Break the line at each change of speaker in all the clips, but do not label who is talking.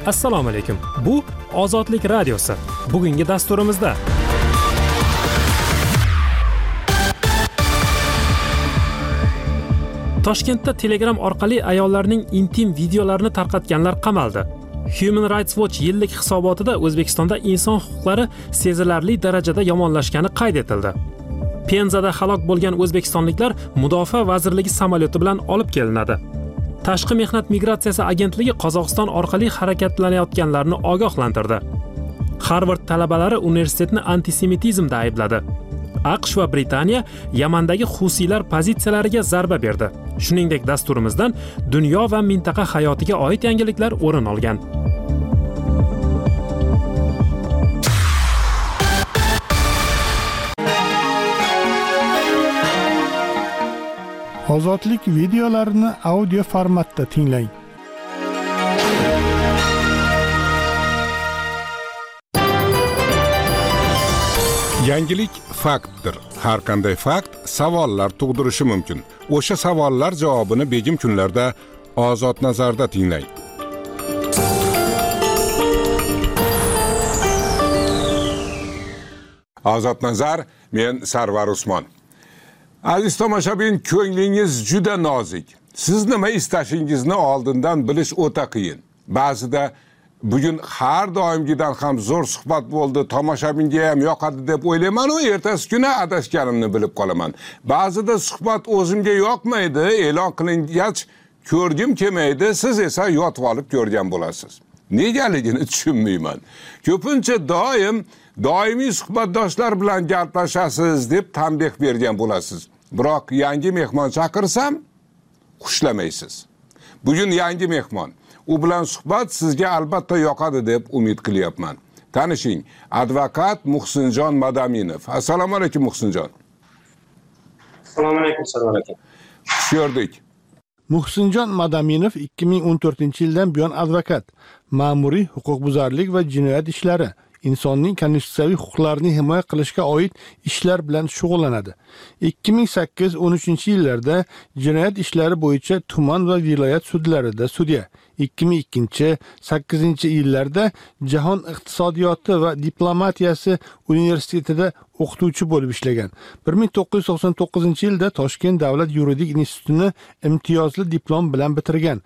Assalomu alaykum. Bu Ozodlik radiosi. Bugungi dasturimizda Toshkentda Telegram orqali ayollarning intim videolarini tarqatganlar qamaldi. Human Rights Watch yillik hisobotida O'zbekistonda inson huquqlari sezilarli darajada yomonlashgani qayd etildi. Penzada halok bo'lgan o'zbekistonliklar Mudofaa vazirligi samolyoti bilan olib kelinadi. Tashqi mehnat migratsiyasi agentligi Qozog'iston orqali harakatlanayotganlarni ogohlantirdi. Harvard talabalari universitetni antisemitizmda aybladi. AQSh va Britaniya Yamandagi Husiylar pozitsiyalariga zarba berdi. Shuningdek, dasturimizdan dunyo va mintaqa hayotiga oid yangiliklar o'rin olgan.
Ozodlik videolarini audio formatda tinglang.
Yangilik faktdir. Har qanday fakt savollar tug'dirishi mumkin. O'sha savollar javobini begim kunlarda Ozod nazarda tinglang. Ozod nazar, men Sarvar Usmon. Aziz tomoshabin, ko'nglingiz juda nozik. Siz nima istashingizni oldindan bilish o'ta qiyin. Ba'zida bugun har doimgidan ham zo'r suhbat bo'ldi, tomoshabinga ham yoqadi deb o'ylayman, u ertasi kuni adashganimni bilib qolaman. Ba'zida suhbat o'zimga yoqmaydi, e'lon qilingach ko'rgim kelmaydi, siz esa yotib olib ko'rgan bo'lasiz. Negaligini tushunmayman. Ko'pincha doimiy suhbatdoshlar bilan gaplashasiz deb tanbeh bergan bo'lasiz. Biroq yangi mehmon chaqirsam, xushlamaysiz. Bugun yangi mehmon. U bilan suhbat sizga albatta yoqadi deb umid qilyapman. Tanishing, advokat Muhsinjon Madaminov. Assalomu alaykum Muhsinjon.
Assalomu alaykum, Sarvar aka.
Xush ko'rdik.
Muhsinjon Madaminov 2014-yildan buyon advokat, ma'muriy huquqbuzarlik va jinoyat ishlari, insonning konstitutsiyaviy huquqlarini himoya qilishga oid ishlar bilan shug'ullanadi. 2008-13 yillarda jinoyat ishlari bo'yicha tuman va viloyat sudlarida sudya, 2002-8-yillarda Jahon iqtisodiyoti va diplomatiyasi universitetida o'qituvchi bo'lib ishlagan. 1999-yilda Toshkent davlat yuridik institutini imtiyozli diplom bilan bitirgan.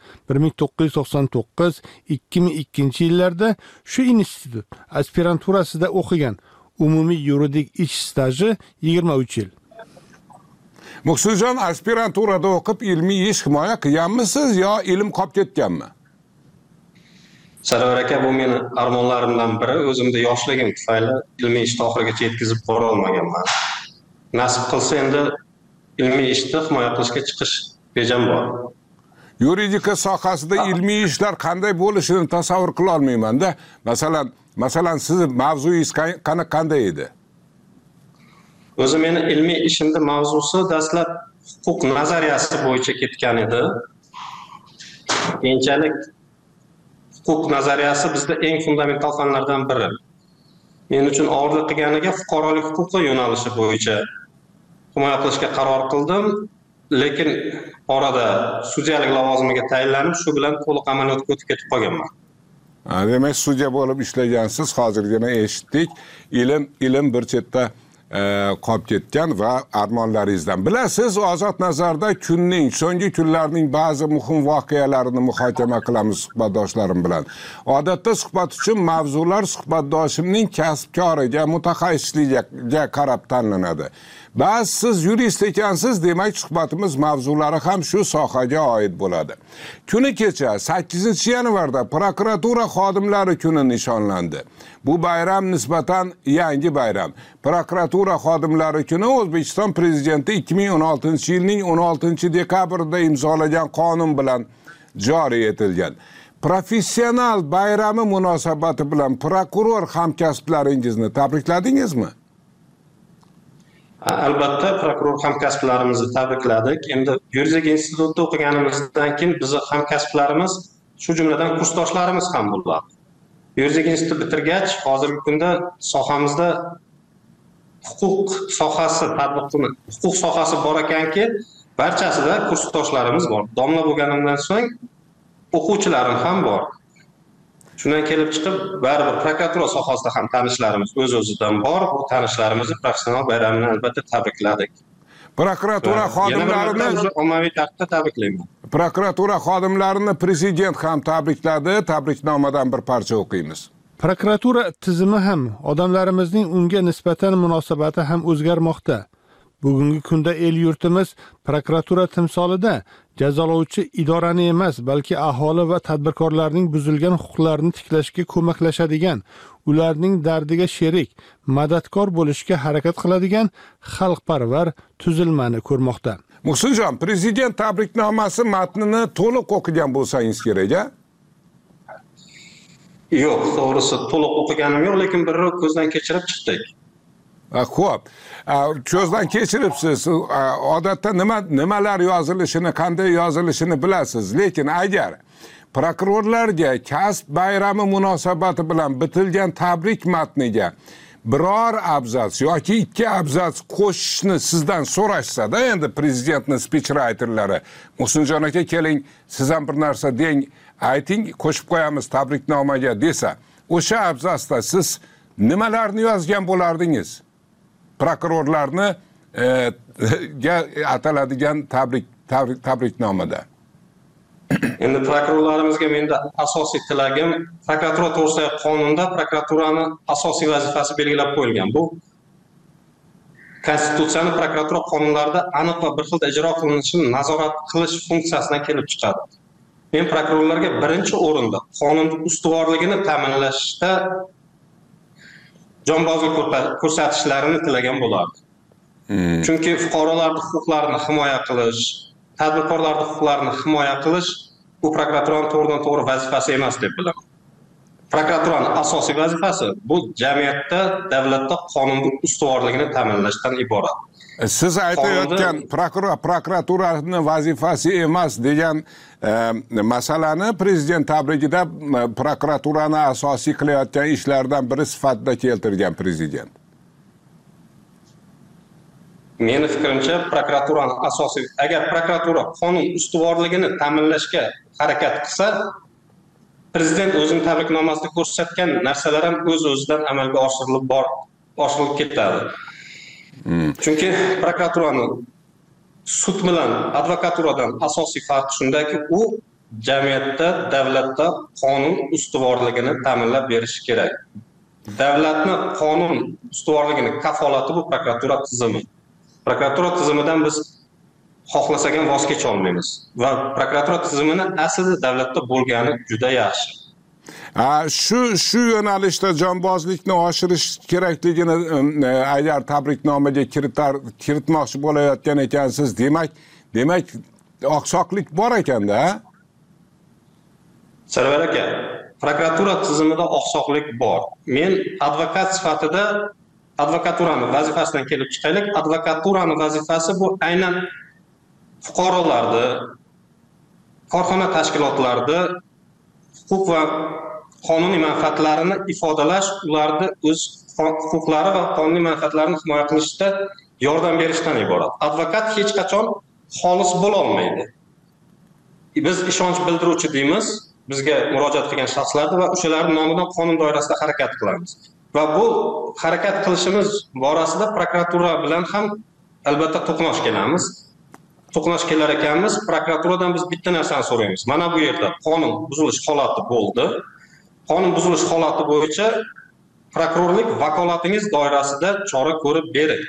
1999-2002-yillarda shu institut aspiranturasida o'qigan. Umumiy yuridik ish staji 23 yil.
Muhsinjon, aspiranturada o'qib ilmiy ish himoya qilganmisiz yo ilm qolib ketganmi?
Sarvar aka, bu meni armonlarimdan biri. O'zimda yoshligim tufayli ilmiy ishni oxirigacha yetkazib bora olmaganman. Nasib qilsa endi ilmiy ishni himoya qilishga chiqish rejam bor.
Yuridika sohasida ilmiy ishlar qanday bo'lishini tasavvur qila olmayman-da. Masalan, sizni mavzuyingiz qanday edi?
O'zi meni ilmiy ishimda mavzusi dastlab huquq nazariyasi bo'yicha ketgan edi. Keyinchalik huquq nazariyasi bizda eng fundamental fanlardan biri. Men uchun og'irlik qilganiga fuqarolik huquqi yo'nalishi bo'yicha himoya qilishga qaror qildim, lekin orada sudyalik lavozimiga tayinlanib, shu bilan to'liq amaliyotga o'tib ketib qolganman.
Demak, sudya bo'lib ishlagansiz, hozirgina eshitdik. Ilm bir chetda qolib ketgan va armonlaringizdan. Bilasiz, Ozod nazarda kunning, so'nggi kunlarning ba'zi muhim voqealarini muhokama qilamiz suhbatdoshlarim bilan. Odatda suhbat uchun mavzular suhbatdoshimning kasb-koriga, mutaxassisligiga qarab tanlanadi. Ba'zi siz yurist ekansiz, demak suhbatimiz mavzulari ham shu sohaga oid bo'ladi. Kuni kecha 8-yanvarda prokuratura xodimlari kuni nishonlandi. Bu bayram nisbatan yangi bayram. Prokuratura xodimlari kuni O'zbekiston prezidenti 2016-yilning 16-dekabrida imzolagan qonun bilan joriy etilgan. Professional bayrami munosabati bilan prokuror hamkasblaringizni tabrikladingizmi?
Albatta, prokuror hamkasblarimizni tabrikladik. Endi yuridik institutda o'qiganimizdan keyin bizning hamkasblarimiz, shu jumladan kursdoshlarimiz ham bo'ladi. Yuridik institut bitirgach, hozirgi kunda sohamizda huquq sohasi bor ekanki, barchasida kursdoshlarimiz bor. Domla bo'lganimdan so'ng o'quvchilarim ham bor. Shundan kelib chiqib, baribir prokuratura sohasida ham tanishlarimiz o'z-o'zidan bor. Bu tanishlarimizni professional bayramini albatta tabrikladik.
Prokuratura xodimlarini
ommaviy tartibda tabriklayman.
Prokuratura xodimlarini prezident ham tabrikladi. Tabriknomadan bir parcha o'qiymiz.
Prokuratura tizimi ham odamlarimizning unga nisbatan munosabati ham o'zgarmoqda. Bugungi kunda el yurtimiz prokuratura timsolida jazolovchi idorani emas, balki aholi va tadbirkorlarning buzilgan huquqlarini tiklashga ko'maklashadigan, ularning dardiga sherik, madadkor bo'lishga harakat qiladigan xalqparvar tuzilmani ko'rmoqda.
Muhsinjon, prezident tabriknomasi matnini to'liq o'qigan bo'lsangiz kerak-a?
Yo'q, to'g'risi to'liq o'qiganim yo'q, lekin bir ko'zdan kechirib chiqdik.
Xo'p, ko'zdan kechiribsiz. Odatda nimalar yozilishini, qanday yozilishini bilasiz, lekin agar prokurorlarga kasb bayrami munosabati bilan bitilgan tabrik matniga biror abzats yoki 2 abzats qo'shishni sizdan so'rashsa-da, endi prezidentning speechwriterlari, Muhsinjon aka keling, siz ham bir narsa deng, ayting, qo'shib qo'yamiz tabriknomaga desa, o'sha abzatsda siz nimalarni yozgan bo'lardingiz? Prokurorlarni ataladigan tabriknomada.
Endi prokurorlarimizga menda asosiy tilagim, prokuratura to'g'risidagi qonunda prokuraturani asosiy vazifasi belgilab qo'yilgan. Bu Konstitutsiyani prokuratura qonunlarida aniq va bir xil ijro qilinishini nazorat qilish funksiyasidan kelib chiqadi. Men prokurorlarga birinchi o'rinda qonunning ustuvorligini ta'minlashda jonbozlik ko'rsatishlarini tilagan bo'lardi. Chunki fuqarolarning huquqlarini himoya qilish, tadbirkorlarning huquqlarini himoya qilish bu prokuraturaning to'g'ridan-to'g'ri vazifasi emas deb bilaman. Prokuraturaning asosiy vazifasi bu jamiyatda, davlatda qonunning ustuvorligini ta'minlashdan iborat.
Siz aytayotgan prokuraturaning vazifasi emas degan masalani prezident tabrigida prokuraturani asosiy qilayotgan ishlardan biri sifatida keltirgan prezident.
Meni fikrimcha, prokuraturaning asosiy, agar prokuratura qonun ustuvorligini ta'minlashga harakat qilsa, prezident o'zining tabriknomasida ko'rsatgan narsalar ham o'z-o'zidan amalga oshirilib ketadi. Chunki prokuraturaning sud bilan advokaturadan asosiy farqi shundaki, u jamiyatda, davlatda qonun ustuvorligini ta'minlab berishi kerak. Davlatning qonun ustuvorligini kafolati bu prokuratura tizimi. Prokuratura tizimidan biz xohlasak ham voz kecha olmaymiz va prokuratura tizimini aslida davlatda bo'lgani juda yaxshi.
Shu yo'nalishda jonbozlikni oshirish kerakligini agar tabriknomaga kiritmoqchi bo'layotgan ekansiz, demak oqsoqlik bor ekanda.
Sarvar aka, prokuratura tizimida oqsoqlik bor. Men advokat sifatida advokaturaning vazifasidan kelib chiqaylik. Advokaturaning vazifasi bu aynan fuqarolarni, korxona tashkilotlarida huquq va qonuniy manfaatlarini ifodalash, ularni o'z huquqlari va qonuniy manfaatlarini himoya qilishda yordam berishdan iborat. Advokat hech qachon xolis bo'la olmaydi. Biz ishonch bildiruvchi deymiz, bizga murojaat qilgan shaxslarni va o'shalarning nomidan qonun doirasida harakat qilamiz. Va bu harakat qilishimiz borasida prokuratura bilan ham albatta to'qnash kelamiz. To'qnash kelar ekanmiz, prokuraturadan biz bitta narsani so'raymiz. Mana bu yerda qonun buzilish holati bo'ldi. Qonun buzilish holati bo'yicha prokurorlik vakolatingiz doirasida chora ko'rib bering.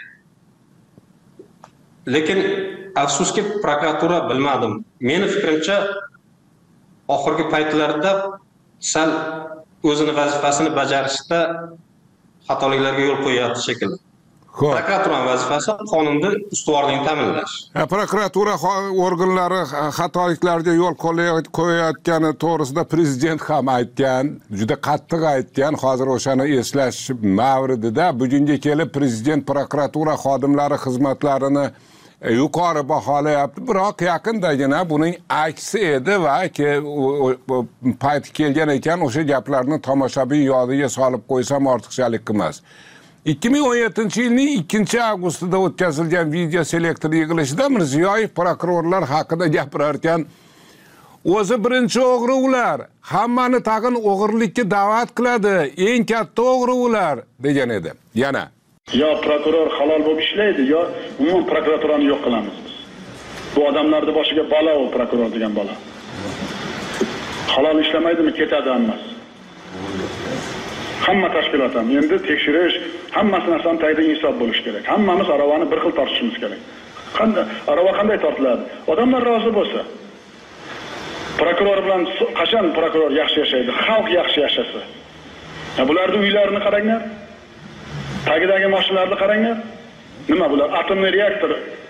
Lekin afsuski prokuratura bilmadim. Meni fikrimcha oxirgi paytlarda sal o'zining vazifasini bajarishda xatoliklarga yo'l qo'yayapti shekilli. Prokuraturaning vazifasi qonunda ustuvorlikni ta'minlash.
Prokuratura organlari xatoliklarga yo'l qo'yayotgani to'g'risida prezident ham aytgan, juda qattiq aytgan. Hozir o'shani eslash mavridida bugunga kelib prezident prokuratura xodimlari xizmatlarini yuqori baholayapti. Biroq yaqindagina buning aksi edi va payti kelgan ekan, o'sha gaplarni tomoshabin yodiga solib qo'ysam ortiqchalik emas. 2017-yilning 2-avgustida o'tkazilgan video selektor yig'ilishida Mirziyoyev prokurorlar haqida gapirarkan, o'zi birinchi o'g'ri ular, hammani tag'in o'g'irlikka da'vat qiladi, eng katta o'g'ri ular degan edi. Yana
yo prokuror halol bo'lib ishlaydi, yo umuman prokuraturani yo'q qilamiz biz. Bu odamlarning boshiga balo u prokuror degan bola. Halol ishlamaydimi, ketadi hammasi. Hamma tashkilot ham endi tekshirish, hammasi narsaning tagida insof bo'lish kerak. Hammamiz aravani bir xil tortishimiz kerak. Arava qanday tortiladi? Odamlar rozi bo'lsa. Prokuror bilan qachon prokuror yaxshi yashaydi? Xalq yaxshi yashasa. Bularning uylarini qaranglar. Tagidagi mashinalarni qaranglar. Nima bular? Atomli reaktor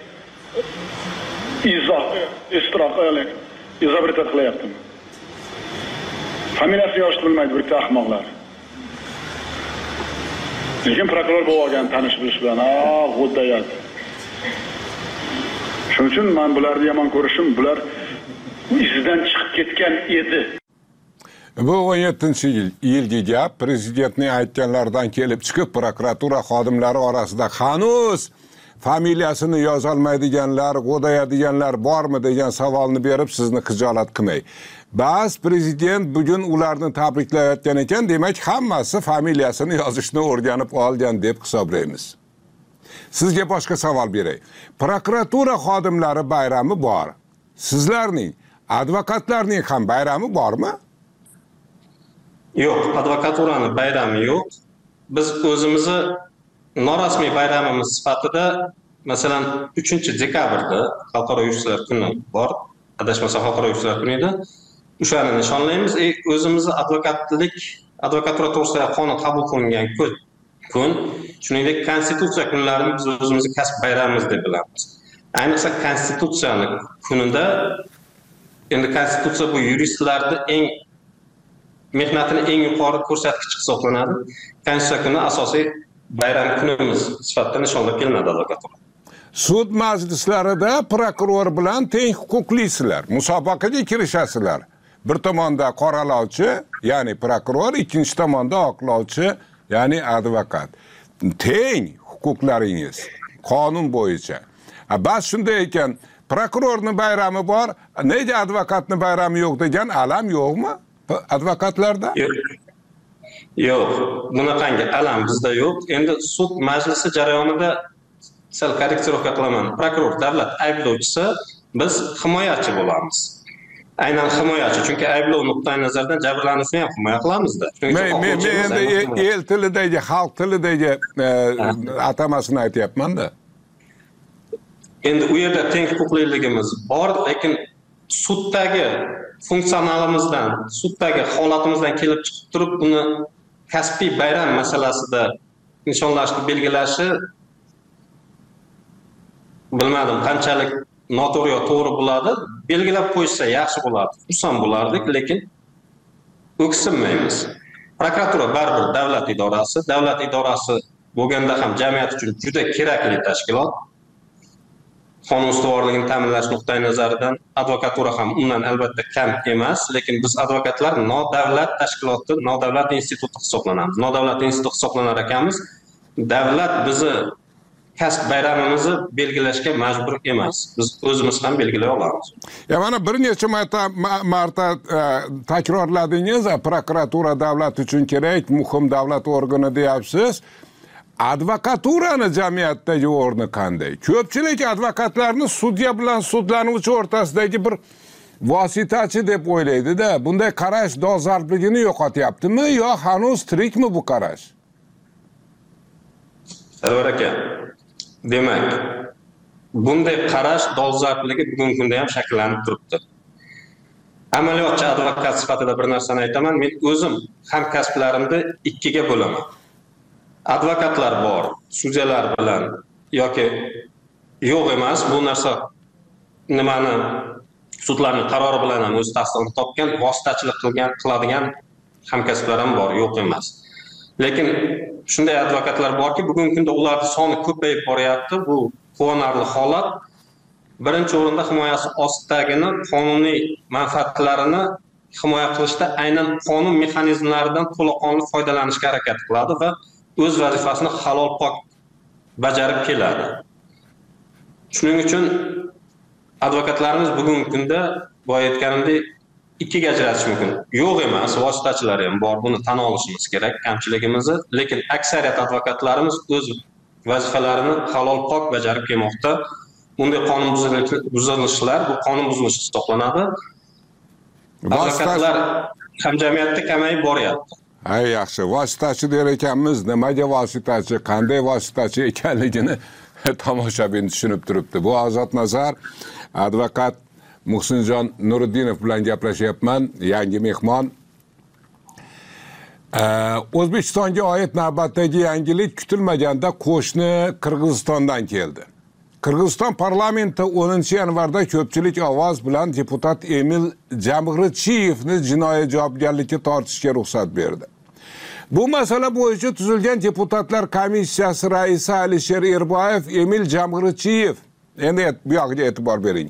izobritat qilyaptimi? Familiyasini yozishni bilmaydi bitta ahmoqlar. Lekin prokuror bo'lib olgan tanish bilish bilan, g'o'ddayat. Shuning uchun men bularni yomon ko'rishim, bular izidan chiqib ketgan edi.
Bu 17-yilgi gap prezidentning aytganlaridan kelib chiqib, prokuratura xodimlari orasida hanuz familiyasini yozolmaydiganlar, g'o'dayadiganlar bormi degan savolni berib sizni xijolat qilmay. Ba'z prezident bugun ularni tabriklayotgan ekan, demak hammasi familiyasini yozishni o'rganib olgan deb hisoblaymiz. Sizga boshqa savol beray. Prokuratura xodimlari bayrami bor. Sizlarning, advokatlarning ham bayrami bormi?
Yo'q, advokaturani bayrami yo'q. Biz o'zimizni norasmiy bayramimiz sifatida, masalan, 3-dekabrda Xalqaro yuristlar kuni bor. Adashmasam Xalqaro yuristlar kuni edi. O'shani nishonlaymiz. O'zimizni advokatura to'g'risida qonun qabul qilingan kun, shuningdek konstitutsiya kunlarini biz o'zimizni kasb bayramimiz deb bilamiz. Ayniqsa konstitutsiyani kunida, endi konstitutsiya bu yuristlarning mehnatini eng yuqori ko'rsatkich hisoblanadi. Konstitutsiya kuni asosiy bayram kunimiz sifatida nishonlab kelinadi advokatura.
Sud majlislarida prokuror bilan teng huquqlisizlar, musobaqaga kirishasizlar. Bir tomonda qoralovchi, ya'ni prokuror, ikkinchi tomonda oqlovchi, ya'ni advokat. Teng huquqlaringiz qonun bo'yicha. Bas shunday ekan, prokurorning bayrami bor, nega advokatning bayrami yo'q degan alam yo'qmi advokatlarda?
Yo'q, bunaqangi alam bizda yo'q. Endi sud majlisi jarayonida sal korreksirovka qilaman. Prokuror davlat ayblovchisi, biz himoyachi bo'lamiz. Aynan himoyachi, chunki ayblov nuqtai nazaridan jabrlanuvchini ham himoya qilamiz-da.
Men endi el tilidagi, xalq tilidagi atamasini aytyapman-da.
Endi u yerda teng huquqliligimiz bor, lekin suddagi funksionalimizdan, suddagi holatimizdan kelib chiqib turib, buni kasbiy bayram masalasida nishonlashni belgilashi bilmadim qanchalik noto'g'ri yo to'g'ri bo'ladi. Belgilab qo'ysa yaxshi bo'ladi. Xursand bo'lardik, lekin o'ksinmaymiz. Prokuratura baribir davlat idorasi bo'lganda ham jamiyat uchun juda kerakli tashkilot. Qonun ustuvorligini ta'minlash nuqtai nazaridan advokatura ham undan albatta kam emas, lekin biz advokatlar nodavlat tashkiloti, nodavlat instituti hisoblanamiz. Nodavlat institut hisoblanar ekanmiz. Davlat bizni kasb bayramimizni belgilashga majbur emas. Biz o'zimiz ham belgilay olamiz.
Mana bir necha marta takrorladingiz, prokuratura davlat uchun kerak, muhim davlat organi deyapsiz. Advokaturani jamiyatdagi o'rni qanday? Ko'pchilik advokatlarni sudya bilan sudlanuvchi o'rtasidagi bir vositachi deb o'ylaydi-da. Bunday qarash dolzarbligini yo'qotyaptimi yo hanuz tirikmi bu qarash?
Sarvar aka, demak, bunday qarash dolzarbligi bugungi kunda ham shakllanib turibdi. Amaliyotchi advokat sifatida bir narsani aytaman, men o'zim hamkasblarimni ikkiga bo'laman. Advokatlar bor, sudyalar bilan yoki yo'q emas, bu narsa nimani sudlarning qarori bilan ham o'z tasdig'ini topgan, vositachilik qiladigan hamkasblar ham bor, yo'q emas. Lekin shunday advokatlar borki, bugungi kunda ularning soni ko'payib boryapti. Bu quvonarli holat. Birinchi o'rinda himoyasi ostidagini qonuniy manfaatlarini himoya qilishda aynan qonun mexanizmlaridan to'laqonli foydalanishga harakat qiladi va o'z vazifasini halol pok bajarib keladi. Shuning uchun advokatlarimiz bugungi kunda boya aytganimdek ikkiga ajratish mumkin. Yo'q emas, vositachilar ham bor, buni tan olishimiz kerak kamchiligimizni, lekin aksariyat advokatlarimiz o'z vazifalarini halol pok bajarib kelmoqda. Bunday qonun buzilishlar bu qonun buzilishi hisoblanadi. Advokatlar hamjamiyatda kamayib boryapti.
Ay yaxshi, vositachi der ekanmiz, nimaga vositachi, qanday vositachi ekanligini tomoshabin tushunib turibdi. Bu Ozod Nazar, advokat Muhsinjon Nuriddinov bilan gaplashyapman, yangi mehmon. O'zbekistonga oid navbatdagi yangilik kutilmaganda qo'shni Qirg'izistondan keldi. Qirg'iziston parlamenti 10-yanvarda ko'pchilik ovoz bilan deputat Emil Jamg'richiyevni jinoiy javobgarlikka tortishga ruxsat berdi. Bu masala bo'yicha tuzilgan deputatlar komissiyasi raisi Alisher Erboyev Emil Jamg'richiyev, endi bu yoqqa e'tibor bering,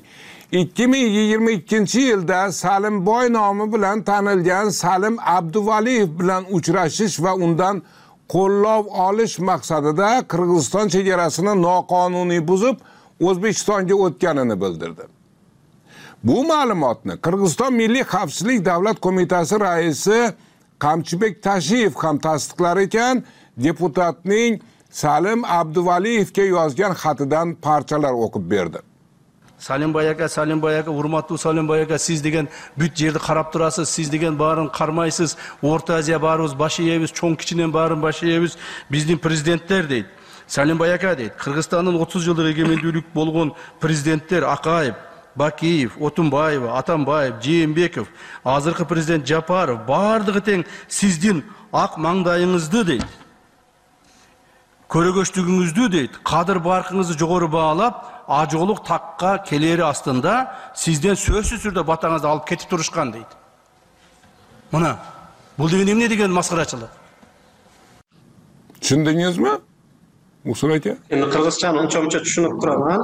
2022-yilda Salimboy nomi bilan tanilgan Salim Abduvaliyev bilan uchrashish va undan qo'llov olish maqsadida Qirg'iziston chegarasini noqonuniy buzib O'zbekistonga o'tganini bildirdi. Bu ma'lumotni Qirg'iziston Milliy xavfsizlik davlat qo'mitasi raisi Qamchibek Tashiyev ham tasdiqlar ekan, deputatning Salim Abduvaliyevga yozgan xatidan parchalar o'qib berdi.
Salimboy aka, hurmatli Salimboy aka, siz degan büt yerni qarab turasiz, siz degan barin qarmaysiz, O'rta Osiyo barimiz başı yeymiz, cho'ng kichinen barin başı yeymiz, bizning prezidentler deydi. Salimboy aka deydi, Qirg'izistonning 30 yillik egemenlik bo'lgan prezidentler Aqayev, Bakiyev, Otunbayeva, Atambayev, Jeenbekov, hozirgi prezident Japarov bardығы teng sizдің ақ mangdayыңызды deydi. Көрөгөштүгүңүздү deydi, qadыр barkыңызды жоғары bağlап, acıqlıq taqqa keleri aslında sizden sözsüz türde batağınızda alıp ketip duruşkan deydi. Buna, bu degenim ne degen masqaraçılık?
Tushundingiz mi? Muhsin aka?
Endi Qirg'izchani uncha-muncha tushunib turaman.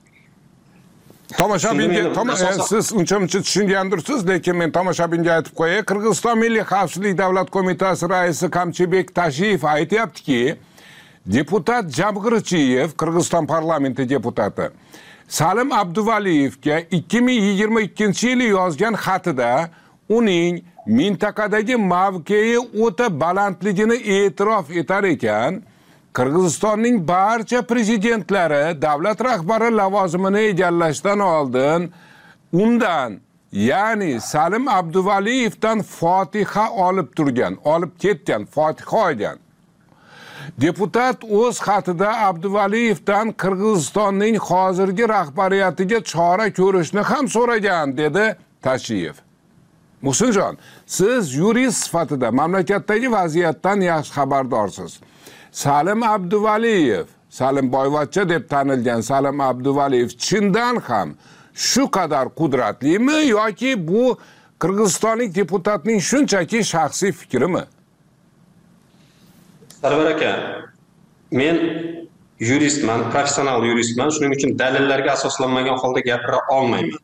Tomoshabinga, siz uncha-muncha tushungandirsiz, lekin men tomoshabinga aytib qo'yay. Qirg'iziston Milliy xavfsizlik davlat qo'mitasi raisi Qamchibek Tashiyev aytyaptiki, deputat Jamg'richiyev, Qirg'iziston parlamenti deputati, Salim Abduvaliyevga 2022-yili yozgan xatida uning mintaqadagi mavqei o'ta balandligini e'tirof etar ekan, Qirg'izistonning barcha prezidentlari davlat rahbari lavozimini egallashdan oldin undan, ya'ni Salim Abduvaliyevdan fotiha olib ketgan, fotiha olgan. Deputat o'z xatida Abduvaliyevdan Qirg'izistonning hozirgi rahbariyatiga chora ko'rishni ham so'ragan, dedi Tashiyev. Muhsinjon, siz yurist sifatida mamlakatdagi vaziyatdan yaxshi xabardorsiz. Salim Abduvaliyev, Salimboyvachcha deb tanilgan Salim Abduvaliyev chindan ham shu qadar qudratlimi yoki bu Qirg'izistonlik deputatning shunchaki shaxsiy fikrimi?
Sarvar aka, men yuristman, professional yuristman, shuning uchun dalillarga asoslanmagan holda gapira olmayman.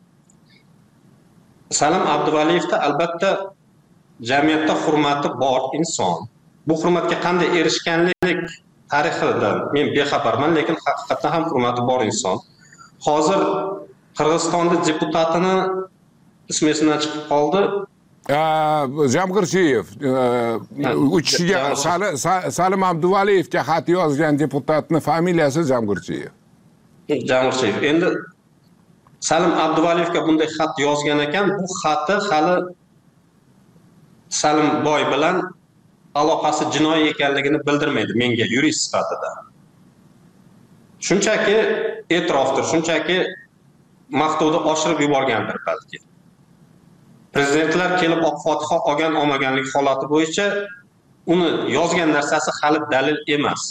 Salim Abduvaliyevda albatta jamiyatda hurmati bor inson. Bu hurmatga qanday erishganlik tarixidan men bexabarman, lekin haqiqatdan ham hurmati bor inson. Hozir Qirg'izistonda deputatini ismi esimdan chiqib qoldi.
Jamg'richiyev, Salim Abduvaliyevga xat yozgan deputatning familiyasi Jamg'richiyev.
Jamg'richiyev. Endi Salim Abduvaliyevga bunday xat yozgan ekan, bu xati hali Salimboy bilan aloqasi jinoiy ekanligini bildirmaydi menga yurist sifatida. Shunchaki e'tirofdir, shunchaki maqtovda oshirib yuborgandir balki. Prezidentlar kelib oq fotiha olmaganlik holati bo'yicha uni yozgan narsasi hali dalil emas.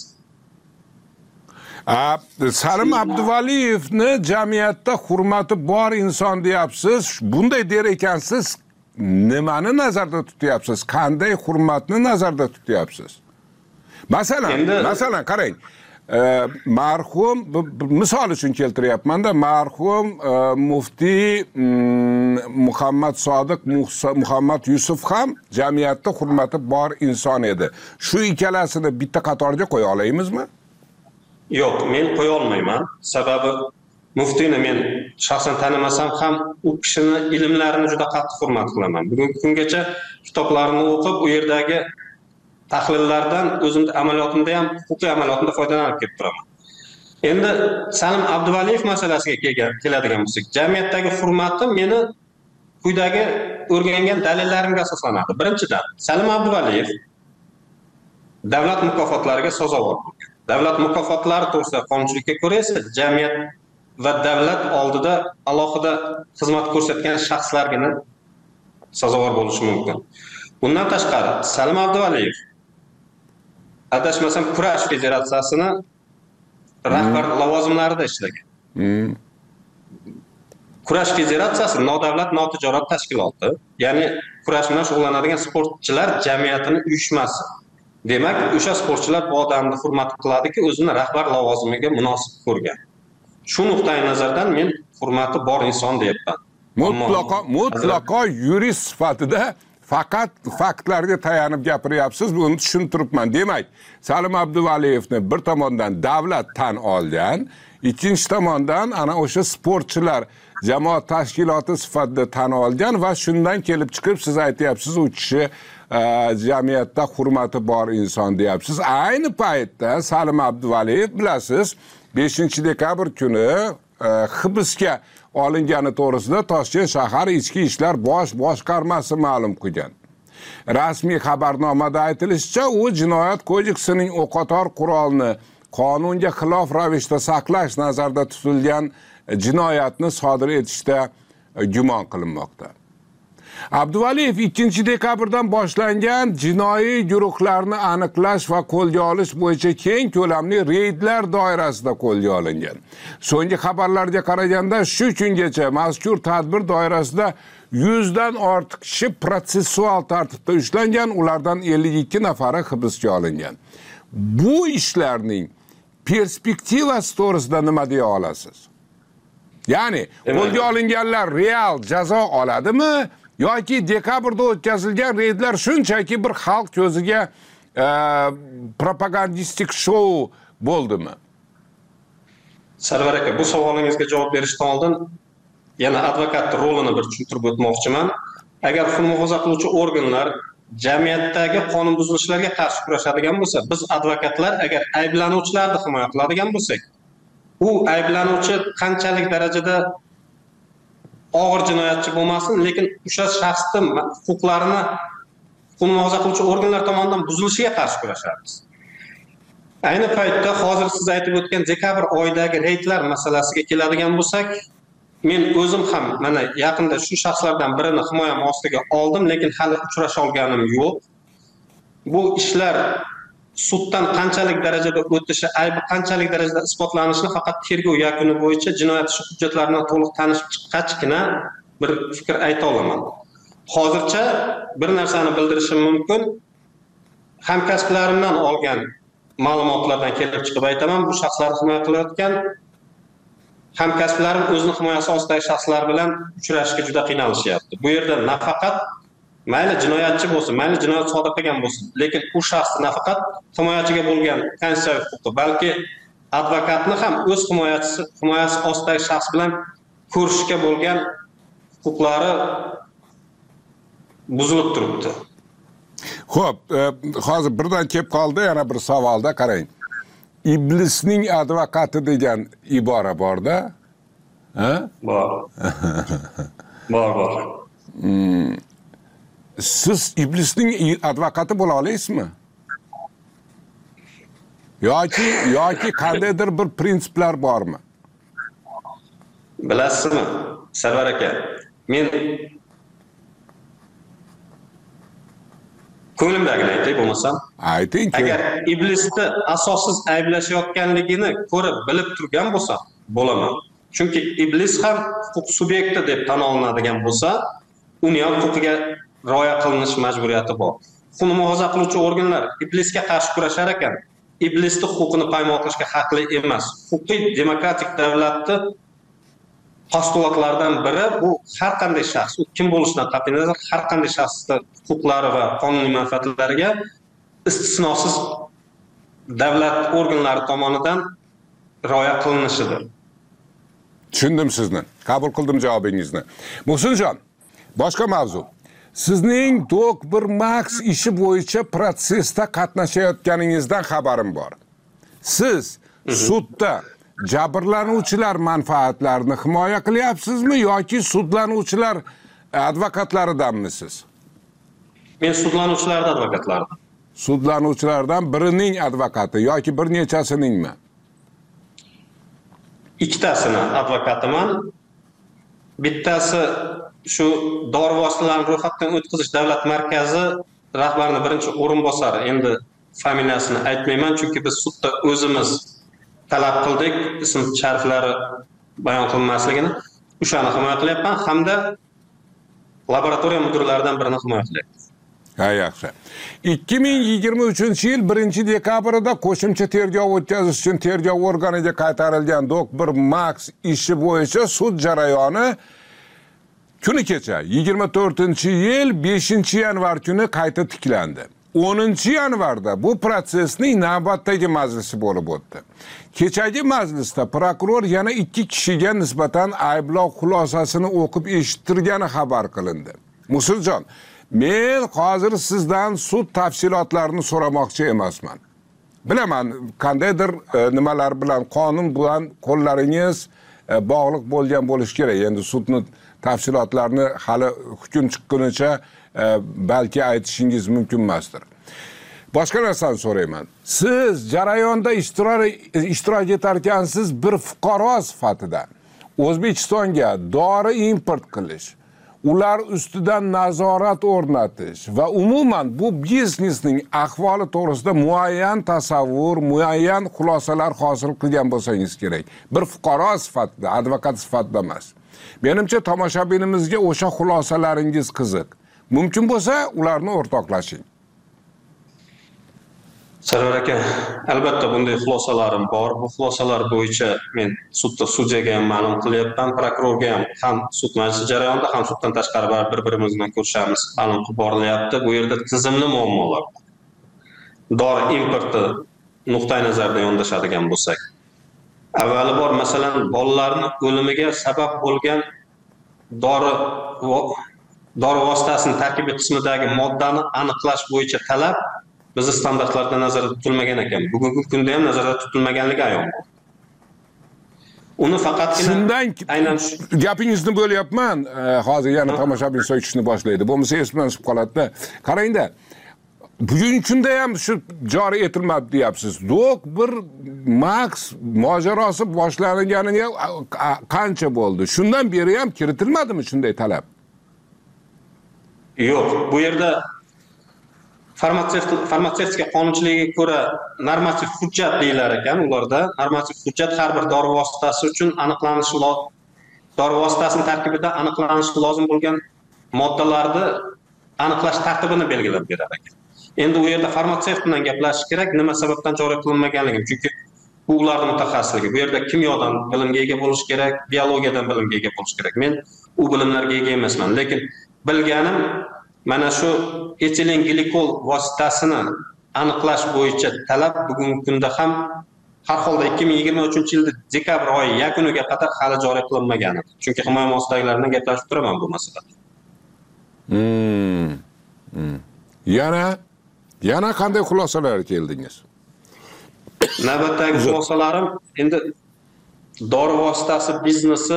Salim Abduvaliyevni jamiyatda hurmati bor inson deyapsiz. Bunday der ekansiz, nimani nazarda tutyapsiz? Qanday hurmatni nazarda tutyapsiz? Masalan, qarang. Marhum, misol uchun keltiryapman-da, marhum muftiy Muhammad Sodiq Muhammad Yusuf ham jamiyatda hurmati bor inson edi. Shu ikkalasini bitta qatorga qo'ya olamizmi?
Yo'q, men qo'ya olmayman. Sababi muftiyni men shaxsan tanimasam ham u kishini ilmlarini juda qattiq hurmat qilaman. Bugungi kungacha kitoblarini o'qib, u yerdagi tahlillardan o'zimning amaliyotimda ham, huquqiy amaliyotimda foydalanib kelib turaman. Endi Salim Abduvaliyev masalasiga keladigan bo'lsak, jamiyatdagi hurmatim meni quyidagi o'rgangan dalillarimga asoslanadi. Birinchidan, Salim Abduvaliyev davlat mukofotlariga sazovor bo'lgan. Davlat mukofotlari to'g'risida qonunchilikka ko'ra esa jamiyat va davlat oldida alohida xizmat ko'rsatgan shaxslargina sazovor bo'lishi mumkin. Bundan tashqari, Salim Abduvaliyev adashmasam kurash federatsiyasini rahbar lavozimlarida ishlagan. Kurash federatsiyasi nodavlat notijorat tashkiloti, ya'ni kurash bilan shug'ullanadigan sportchilar jamiyatining uyushmasi. Demak, o'sha sportchilar bu odamni hurmat qiladiki, o'zini rahbar lavozimiga munosib ko'rgan. Shu nuqtai nazardan men hurmati bor inson deyapman.
Mutlaqo yurist sifatida faqat faktlarga tayanib gapiryapsiz, buni tushuntiribman. Demak, Salim Abduvaliyevni bir tomondan davlat tan olgan, ikkinchi tomondan ana o'sha sportchilar jamoat tashkiloti sifatida tan olgan va shundan kelib chiqib siz aytyapsiz, u kishi jamiyatda hurmati bor inson deyapsiz. Ayni paytda Salim Abduvaliyev bilasiz, 5-dekabr kuni hibsga olingani to'g'risida Toshkent shahar ichki ishlar boshqarmasi ma'lum qilgan. Rasmiy xabarnomada aytilishicha, u jinoyat kodeksining o'qotar qurolni qonunga xilof ravishda saqlash nazarda tutilgan jinoyatni sodir etishda gumon qilinmoqda. Abduvaliyev 2-dekabrdan boshlangan jinoiy guruhlarni aniqlash va qo'lga olish bo'yicha keng ko'lamli reydlar doirasida qo'lga olingan. So'nggi xabarlarga qaraganda shu kungacha mazkur tadbir doirasida 100 dan ortiq kishi protsessual tartibda ushlangan, ulardan 52 nafari hibsga olingan. Bu ishlarning perspektivasi to'g'risida nima deya olasiz? Ya'ni qo'lga olinganlar real jazo oladimi? Yoki dekabrda o'tkazilgan reydlar shunchaki bir xalq ko'ziga propagandistik shou bo'ldimi?
Sarvar aka, bu savolingizga javob berishdan oldin yana advokat rolini bir tushuntirib o'tmoqchiman. Agar huquqni muhofaza qiluvchi organlar jamiyatdagi qonun buzilishlarga qarshi kurashadigan bo'lsa, biz advokatlar agar ayblanuvchilarni himoya qiladigan bo'lsak, u ayblanuvchi qanchalik darajada og'ir jinoyatchi bo'lmasin, lekin o'sha shaxsning huquqlarini huquqni muhofaza qiluvchi organlar tomonidan buzilishiga qarshi kurashamiz. Ayni paytda hozir siz aytib o'tgan dekabr oyidagi reydlar masalasiga keladigan bo'lsak, men o'zim ham mana yaqinda shu shaxslardan birini himoyam ostiga oldim, lekin hali uchrasha olganim yo'q. Bu ishlar suddan qanchalik darajada o'tishi, aybi qanchalik darajada isbotlanishini faqat tergov yakuni bo'yicha jinoyat ishi hujjatlaridan to'liq tanishib chiqqachgina bir fikr ayta olaman. Hozircha bir narsani bildirishim mumkin. Hamkasblarimdan olgan ma'lumotlardan kelib chiqib aytaman, bu shaxslarni himoya qilayotgan hamkasblarim o'zining himoyasi ostidagi shaxslar bilan uchrashishga juda qiynalishyapti. Bu yerda nafaqat mayli jinoyatchi bo'lsin, mayli jinoyat sodir qilgan bo'lsin, lekin u shaxsni nafaqat himoyachiga bo'lgan konstitutsiyaviy huquqi, balki advokatni ham o'z himoyasi ostidagi shaxs bilan ko'rishishga bo'lgan huquqlari buzilib turibdi.
Xo'p, hozir birdan kelib qoldi yana bir savolda qarang. Iblisning advokati degan ibora borda? Ha?
Bor. Bor.
Siz iblisning advokati bo'la olasizmi? Yoki qandaydir bir prinsiplar bormi?
Bilasizmi, Sarvar aka, men ko'nglimdagini aytay bo'lmasam.
Ayting.
Agar iblisni asossiz ayblashayotganligini ko'rib, bilib turgan bo'lsam, bo'laman. Chunki iblis ham huquq subyekti deb tan olinadigan bo'lsa, uning ham huquqiga rioya qilinish majburiyati bor. Huquqni muhofaza qiluvchi organlar iblisga qarshi kurashar ekan, iblisning huquqini poymol qilishga haqli emas. Huquqiy demokratik davlatni postulatlardan biri bu har qanday shaxs, u kim bo'lishidan qat'iy nazar, har qanday shaxsning huquqlari va qonuniy manfaatlariga istisnosiz davlat organlari tomonidan rioya qilinishidir.
Tushundim sizni. Qabul qildim javobingizni. Muhsinjon, boshqa mavzu. Sizning Dok1 Max ishi bo'yicha protsessda qatnashayotganingizdan xabarim bor. Siz sudda jabrlanuvchilar manfaatlarini himoya qilyapsizmi yoki sudlanuvchilar advokatlaridanmisiz?
Men sudlanuvchilardan advokatlaridan.
Sudlanuvchilardan birining advokati yoki bir nechasiningmi?
Ikkitasini advokatiman. Bittasi shu dori vositalarini ro'yxatdan o'tkazish davlat markazi rahbarining birinchi o'rinbosari. Endi familiyasini aytmayman, chunki biz sudda o'zimiz talab qildik, ism shariflari bayon qilinmasligini. O'shani himoya qilyapman hamda laboratoriya mudirlaridan birini himoya qilyapman.
Ha, yaxshi. 2023-yil 1-dekabrida qo'shimcha tergov o'tkazish uchun tergov organiga qaytarilgan Dok1 Max ishi bo'yicha sud jarayoni kuni kecha 24-yil 5-yanvar kuni qayta tiklandi. 10-yanvarda bu protsessning navbatdagi majlisi bo'lib o'tdi. Kechagi majlisda prokuror yana 2 kishiga nisbatan ayblov xulosasini o'qib eshittirgani xabar qilindi. Musuljon, men hozir sizdan sud tafsilotlarini so'ramoqchi emasman. Bilaman, qandaydir nimalar bilan qonun bilan qo'llaringiz bog'liq bo'lgan bo'lish kerak. Endi sudning tafsilotlarini hali hukm chiqqunicha balki aytishingiz mumkin emasdir. Boshqa narsani so'rayman. Siz jarayonda ishtirok etarkansiz bir fuqaro sifatida O'zbekistonga dori import qilish, ular ustidan nazorat o'rnatish va umuman bu biznesning ahvoli to'g'risida muayyan tasavvur, muayyan xulosalar hosil qilgan bo'lsangiz kerak. Bir fuqaro sifatida, advokat sifatida emas. Menimcha tomoshabinimizga o'sha xulosalaringiz qiziq. Mumkin bo'lsa, ularni o'rtoqlashing.
Sarvar aka, albatta bunday xulosalarim bor. Bu xulosalar bo'yicha men sudda sudyaga ham ma'lum qilyapman, prokurorga ham sud majlisi jarayonida, ham suddan tashqari bir-birimiz bilan ko'rishamiz, ma'lum qilib borilyapti. Bu yerda tizimli muammolar bor. Dori importi nuqtai nazaridan yondashadigan bo'lsak, avvali bor, masalan, bolalarning o'limiga sabab bo'lgan dori vositasining tarkibiy qismidagi moddani aniqlash bo'yicha talab bizni standartlarda nazarda tutilmagan ekan. Bugungi kunda ham nazarda tutilmaganligi ayon. Uni faqatgina
shundan
aynan
gapingizni bo'lyapman. Hozir yana tomoshabin so'yishni boshlaydi. Bo'lmasa esdan chiqib qoladi-da. Qarangda. Bugungi kunda ham shu joriy etilmadi deyapsiz. Dok1 Max mojarosi boshlanganiga qancha bo'ldi? Shundan beri ham kiritilmadimi shunday talab?
Yo'q, bu yerda farmatsevtika qonunchiligiga ko'ra normativ hujjat deyilar ekan. Ularda normativ hujjat har bir dori vositasi uchun aniqlanishi lozim. Dori vositasining tarkibida aniqlanishi lozim bo'lgan moddalarni aniqlash tartibini belgilab berar ekan. Endi u yerda farmatsevt bilan gaplashish kerak, nima sababdan joriy qilinmaganligi, chunki bu ularning mutaxassisligi. Bu yerda kimyodan bilimga ega bo'lish kerak, biologiyadan bilimga ega bo'lish kerak. Men u bilimlarga ega emasman, lekin bilganim mana shu etilen glikol vositasini aniqlash bo'yicha talab bugungi kunda ham har holda 2023-yilda dekabr oyi yakuniga qadar hali joriy qilinmagan edi. Chunki himoya muassasalarini gaplashib turaman bu masalada.
Yana qanday xulosalarga keldingiz?
Navbatdagi xulosalarim endi dori vositasi biznesi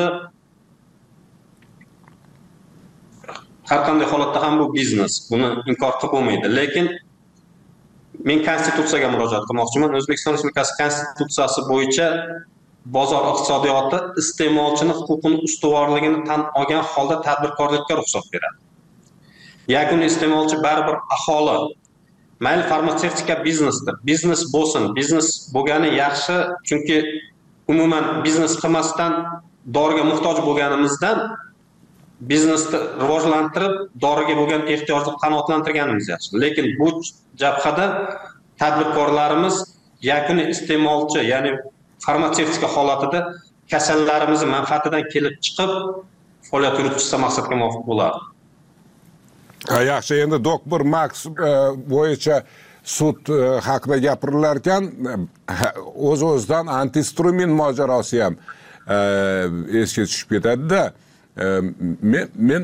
har qanday holatda ham bu biznes, buni inkor qilib bo'lmaydi. Lekin men konstitutsiyaga murojaat qilmoqchiman. O'zbekiston Respublikasi konstitutsiyasi bo'yicha bozor iqtisodiyoti iste'molchining huquqini ustuvorligini tan olgan holda tadbirkorlikka ruxsat beradi. Yakuniy iste'molchi baribir aholi. Mayli farmatsevtika biznesdir. Biznes bo'lsin, biznes bo'lgani yaxshi, chunki umuman biznes qilmasdan doriga muhtoj bo'lganimizdan biznesni rivojlantirib, doriga bo'lgan ehtiyojni qanoatlantirganimiz yaxshi. Lekin bu jabhada tadbirkorlarimiz yakuniy iste'molchi, ya'ni farmatsevtika holatida kasallarimizni manfaatidan kelib chiqib faoliyat yuritishsa maqsadga muvofiq bo'ladi.
Yaxshi, endi Dok1 Max bo'yicha sud haqida gapirilar ekan, o'z-o'zidan antistrumin mojarosi ham esga tushib ketadi-da. Men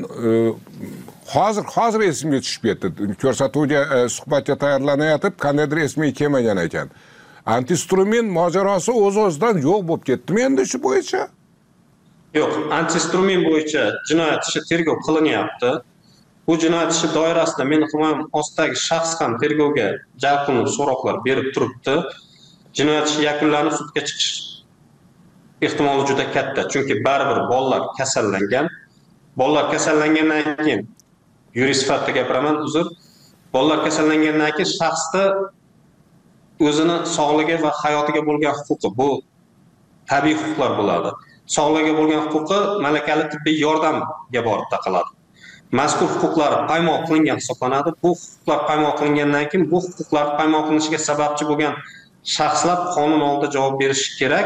hozir esimga tushib ketdi. Ko'rsatuvga suhbatga tayyorlanayotib, qandaydir esimga kelmagan ekan. Antistrument mojarosi o'z-o'zidan yo'q bo'lib ketdimi endi shu bo'yicha?
Yo'q, antistrument bo'yicha jinoyat ishi tergov qilinyapti. Bu jinoyat ishi doirasida meni himoyam ostidagi shaxs ham tergovga jalb qilinib so'roqlar berib turibdi. Jinoyat ishi yakunlanib sudga chiqish ehtimoli juda katta, chunki baribir bolalar kasallangan. Bolalar kasallangandan keyin yurist sifatida gapiraman, uzr. Bolalar kasallangandan keyin shaxsda o'zini sog'ligi va hayotiga bo'lgan huquqi, bu tabiiy huquqlar bo'ladi. Sog'ligiga bo'lgan huquqi malakali tibbiy yordamga borib taqaladi. Mazkur huquqlar poymol qilingan hisoblanadi. Bu huquqlar poymol qilingandan keyin bu huquqlar poymol qilinishiga sababchi bo'lgan shaxslar qonun oldida javob berishi kerak.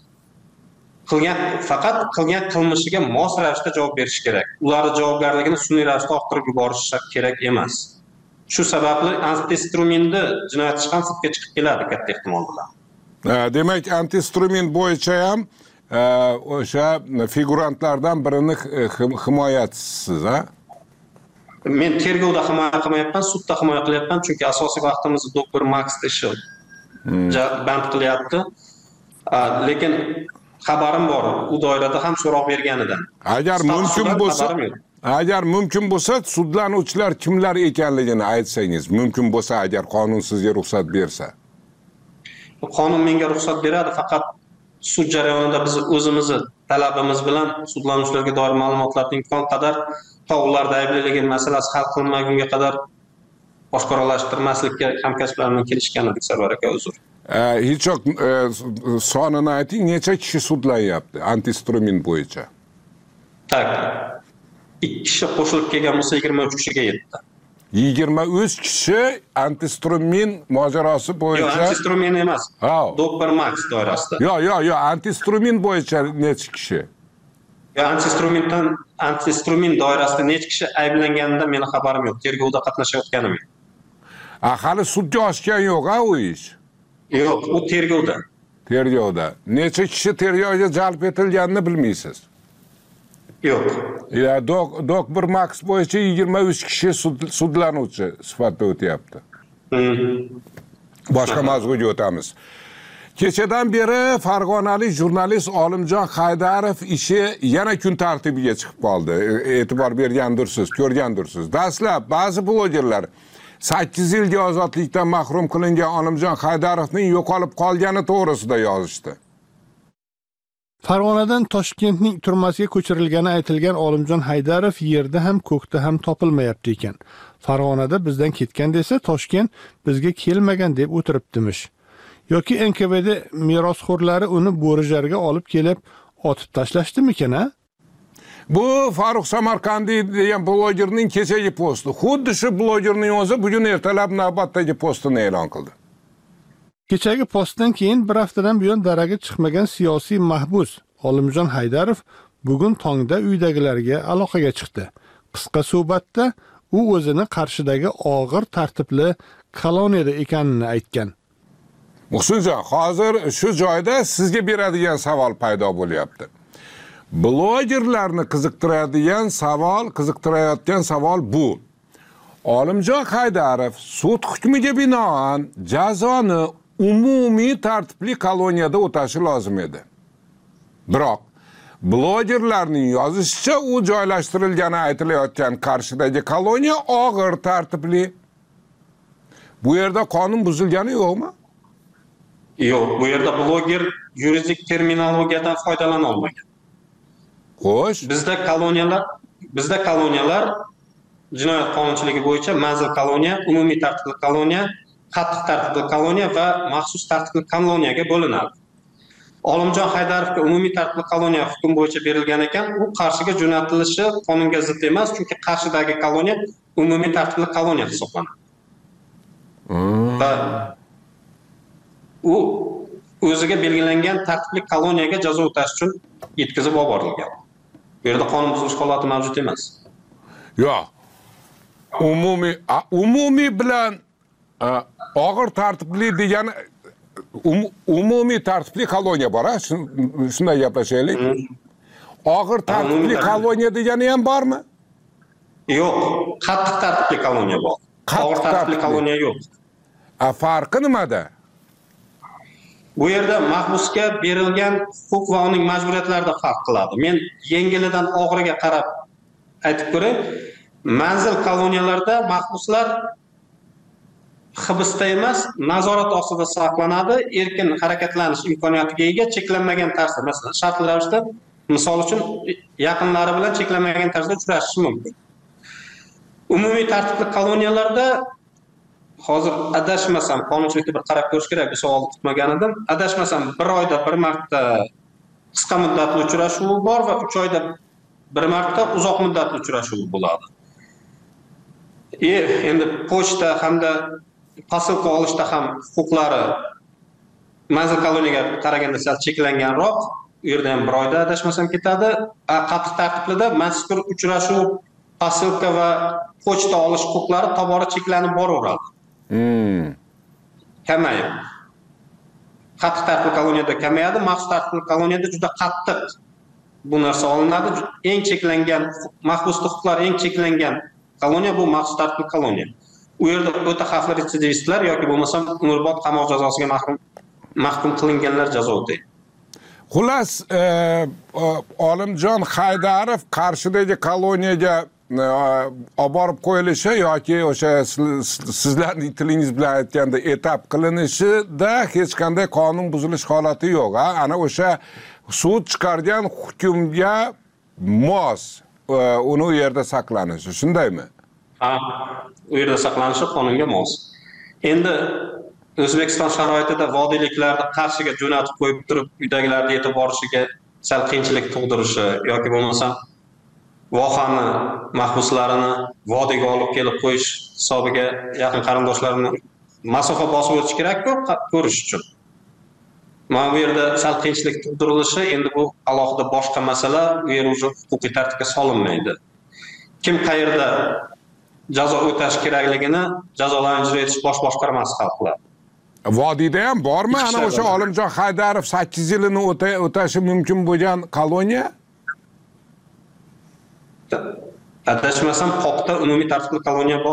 Faqat qilgan qilmishiga mos ravishda javob berishi kerak. Ularning javobgarligini sun'iy ravishda orttirib yuborish kerak emas. Shu sababli antistrumentni jinoyat ishi ham sudga chiqib keladi katta ehtimol bilan.
Demak, antistrument bo'yicha ham o'sha figurantlardan birini himoyachisiz, ha?
Men tergovda himoya qilmayapman, sudda himoya qilyapman, chunki asosiy vaqtimizni doktor Max ishi band qilyapti. Lekin xabarim bor, u doirada ham so'roq berganidan.
Agar mumkin bo'lsa, sudlanuvchilar kimlar ekanligini aytsangiz, mumkin bo'lsa, agar qonun sizga ruxsat bersa.
Qonun menga ruxsat beradi, faqat sud jarayonida biz o'zimizni talabimiz bilan sudlanuvchilarga doir ma'lumotlarni imkon qadar ularda aybliligi masalasi hal qilinmagunga qadar oshkoralashtirmaslikka hamkasblarimdan kelishgan edik, Sarvar aka, uzr.
Hech yo'q, sonini ayting, necha kishi sudlanyapti antistrument bo'yicha?
Tak. 2 kishi qo'shilib kelgan bo'lsa 23 kishiga yetdi.
23 kishi antistrument mojarosi bo'yicha.
Yo'q, antistrument emas. Doktor Max doirasida.
Yo'q, antistrument bo'yicha necha kishi?
Antistrument doirasida necha kishi ayblanganida meni xabarim yo'q. Tergovda qatnashayotganim yo'q.
Hali sudga oshgan yo'q-a u ish?
Yo'q, u tergovda.
Tergovda. Necha kishi tergovga jalb etilganini bilmaysiz?
Yo'q.
Doktor Max bo'yicha 23 kishi sudlanuvchi sifatida o'tyapti. Boshqa mavzuga o'tamiz. Kechadan beri farg'onalik jurnalist Olimjon Haydarov ishi yana kun tartibiga chiqib qoldi. E'tibor bergandirsiz, ko'rgandirsiz. Dastlab ba'zi blogerlar 8 yilga ozodlikdan mahrum qilingan Olimjon Haydarovning yo'qolib qolgani to'g'risida yozishdi.
Farg'onadan Toshkentning turmasiga ko'chirilgani aytilgan Olimjon Haydarov yerda ham ko'kda ham topilmayapti ekan. Farg'onada bizdan ketgan desa, Toshkent bizga kelmagan deb o'tiribdimish. Yoki NKVD merosxo'rlari uni Bo'rijarga olib kelib otib tashlashdimikan, ha?
Bu Farruh Samarqandiy degan blogerning kechagi posti. Xuddi shu blogerning o'zi bugun ertalab navbatdagi postini e'lon qildi.
Kechagi postdan keyin bir haftadan buyon daraga chiqmagan siyosiy mahbus Olimjon Haydarov bugun tongda uydagilarga aloqaga chiqdi. Qisqa suhbatda u o'zini Qarshidagi og'ir tartibli koloniyada ekanini aytgan.
Muhsinjon, hozir shu joyda sizga beradigan savol paydo bo'lyapti. Blogerlarni qiziqtirayotgan savol bu. Olimjon Haydarov sud hukmiga binoan jazoni umumiy tartibli koloniyada o'tashi lozim edi. Biroq blogerlarning yozishicha u joylashtirilgani aytilayotgan Qarshidagi koloniya og'ir tartibli. Bu yerda qonun buzilgani yo'qmi?
Yo'q, bu yerda bloger yuridik terminologiyadan foydalana olmagan.
Xo'sh,
bizda koloniyalar jinoyat qonunchiligi bo'yicha manzil koloniya, umumiy tartibli koloniya, qattiq tartibli koloniya va maxsus tartibli koloniyaga bo'linadi. Olimjon Haydarovga umumiy tartibli koloniya hukm bo'yicha berilgan ekan, u Qarshiga jo'natilishi qonunga zid emas, chunki Qarshidagi koloniya umumiy tartibli koloniya hisoblanadi. Va u o'ziga belgilangan tartibli koloniyaga jazo o'tash uchun yetkazib yuborilgan. Bu yerda qonun buzilish holati mavjud emas.
Yo'q. Umumiy bilan og'ir tartibli degani umumiy tartibli koloniya bor, shunday gaplashaylik. Og'ir tartibli koloniya degani ham bormi?
Yo'q, qattiq tartibli koloniya bor. Og'ir tartibli koloniya yo'q.
Farqi nimada?
Bu yerda mahbusga berilgan huquq va uning majburiyatlarida farq qiladi. Men yengilidan og'iriga qarab aytib ko'ray. Manzil koloniyalarda mahbuslar hibsda emas, nazorat ostida saqlanadi, erkin harakatlanish imkoniyatiga ega, cheklanmagan tarzda, masalan, shartli ravishda, misol uchun, yaqinlari bilan cheklanmagan tarzda uchrashishi mumkin. Umumiy tartibli koloniyalarda hozir adashmasam, qonunchilikda bir qarab ko'rish kerak, bu savolni kutmagan edim. Adashmasam, 1 oyda bir marta qisqa muddatli uchrashuv bor va 3 oyda bir marta uzoq muddatli uchrashuv bo'ladi. Endi pochta hamda posilka olishda ham huquqlari manzil koloniyaga qaraganda sal cheklanganroq, u yerda ham 1 oyda adashmasam ketadi. Qattiq tartiblida mazkur uchrashuv, posilka va pochta olish huquqlari tobora cheklanib boraveradi. Kamayib. Qattiq tartibli koloniyada kamayadi, maxsus tartibli koloniyada juda qattiq bu narsa olinadi. Eng cheklangan mahbus huquqlari eng cheklangan koloniya bu maxsus tartibli koloniya. U yerda o'ta xavfli retsidivistlar yoki bo'lmasam umrbod qamoq jazosiga mahkum qilinganlar jazo o'taydi.
Xullas, Olimjon Haydarov Qarshidagi koloniyaga olib borib qo'yilishi yoki o'sha sizlarning tilingiz bilan aytganda etap qilinishida hech qanday qonun buzilish holati yo'q. Ana o'sha sud chiqargan hukmga mos uni u yerda saqlanishi, shundaymi?
Ha, u yerda saqlanishi qonunga mos. Endi O'zbekiston sharoitida vodiyliklarni Qarshiga jo'natib qo'yib turib, uydagilarni yetib borishiga sal qiyinchilik tug'dirishi yoki bo'lmasam vohani mahbuslarini vodiyga olib kelib qo'yish hisobiga yaqin qarindoshlarini masofa bosib o'tish kerak-ku ko'rish uchun. Mana bu yerda sal qiyinchilik tug'dirilishi, endi bu alohida boshqa masala, u yer o'zi huquqiy tartibga solinmaydi. Kim qayerda jazo o'tash kerakligini jazolarni ijro etish bosh boshqarmasi hal qiladi.
Vodiyda ham bormi ana o'sha Olimjon Haydarov 8 yilini o'tashi mumkin bo'lgan koloniya?
Adashmasam, Qoqda umumiy tartibli koloniya bor.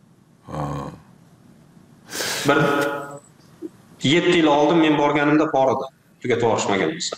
Bir 7 yil oldin men borganimda bor edi. Tugatib yuborishmagan bo'lsa.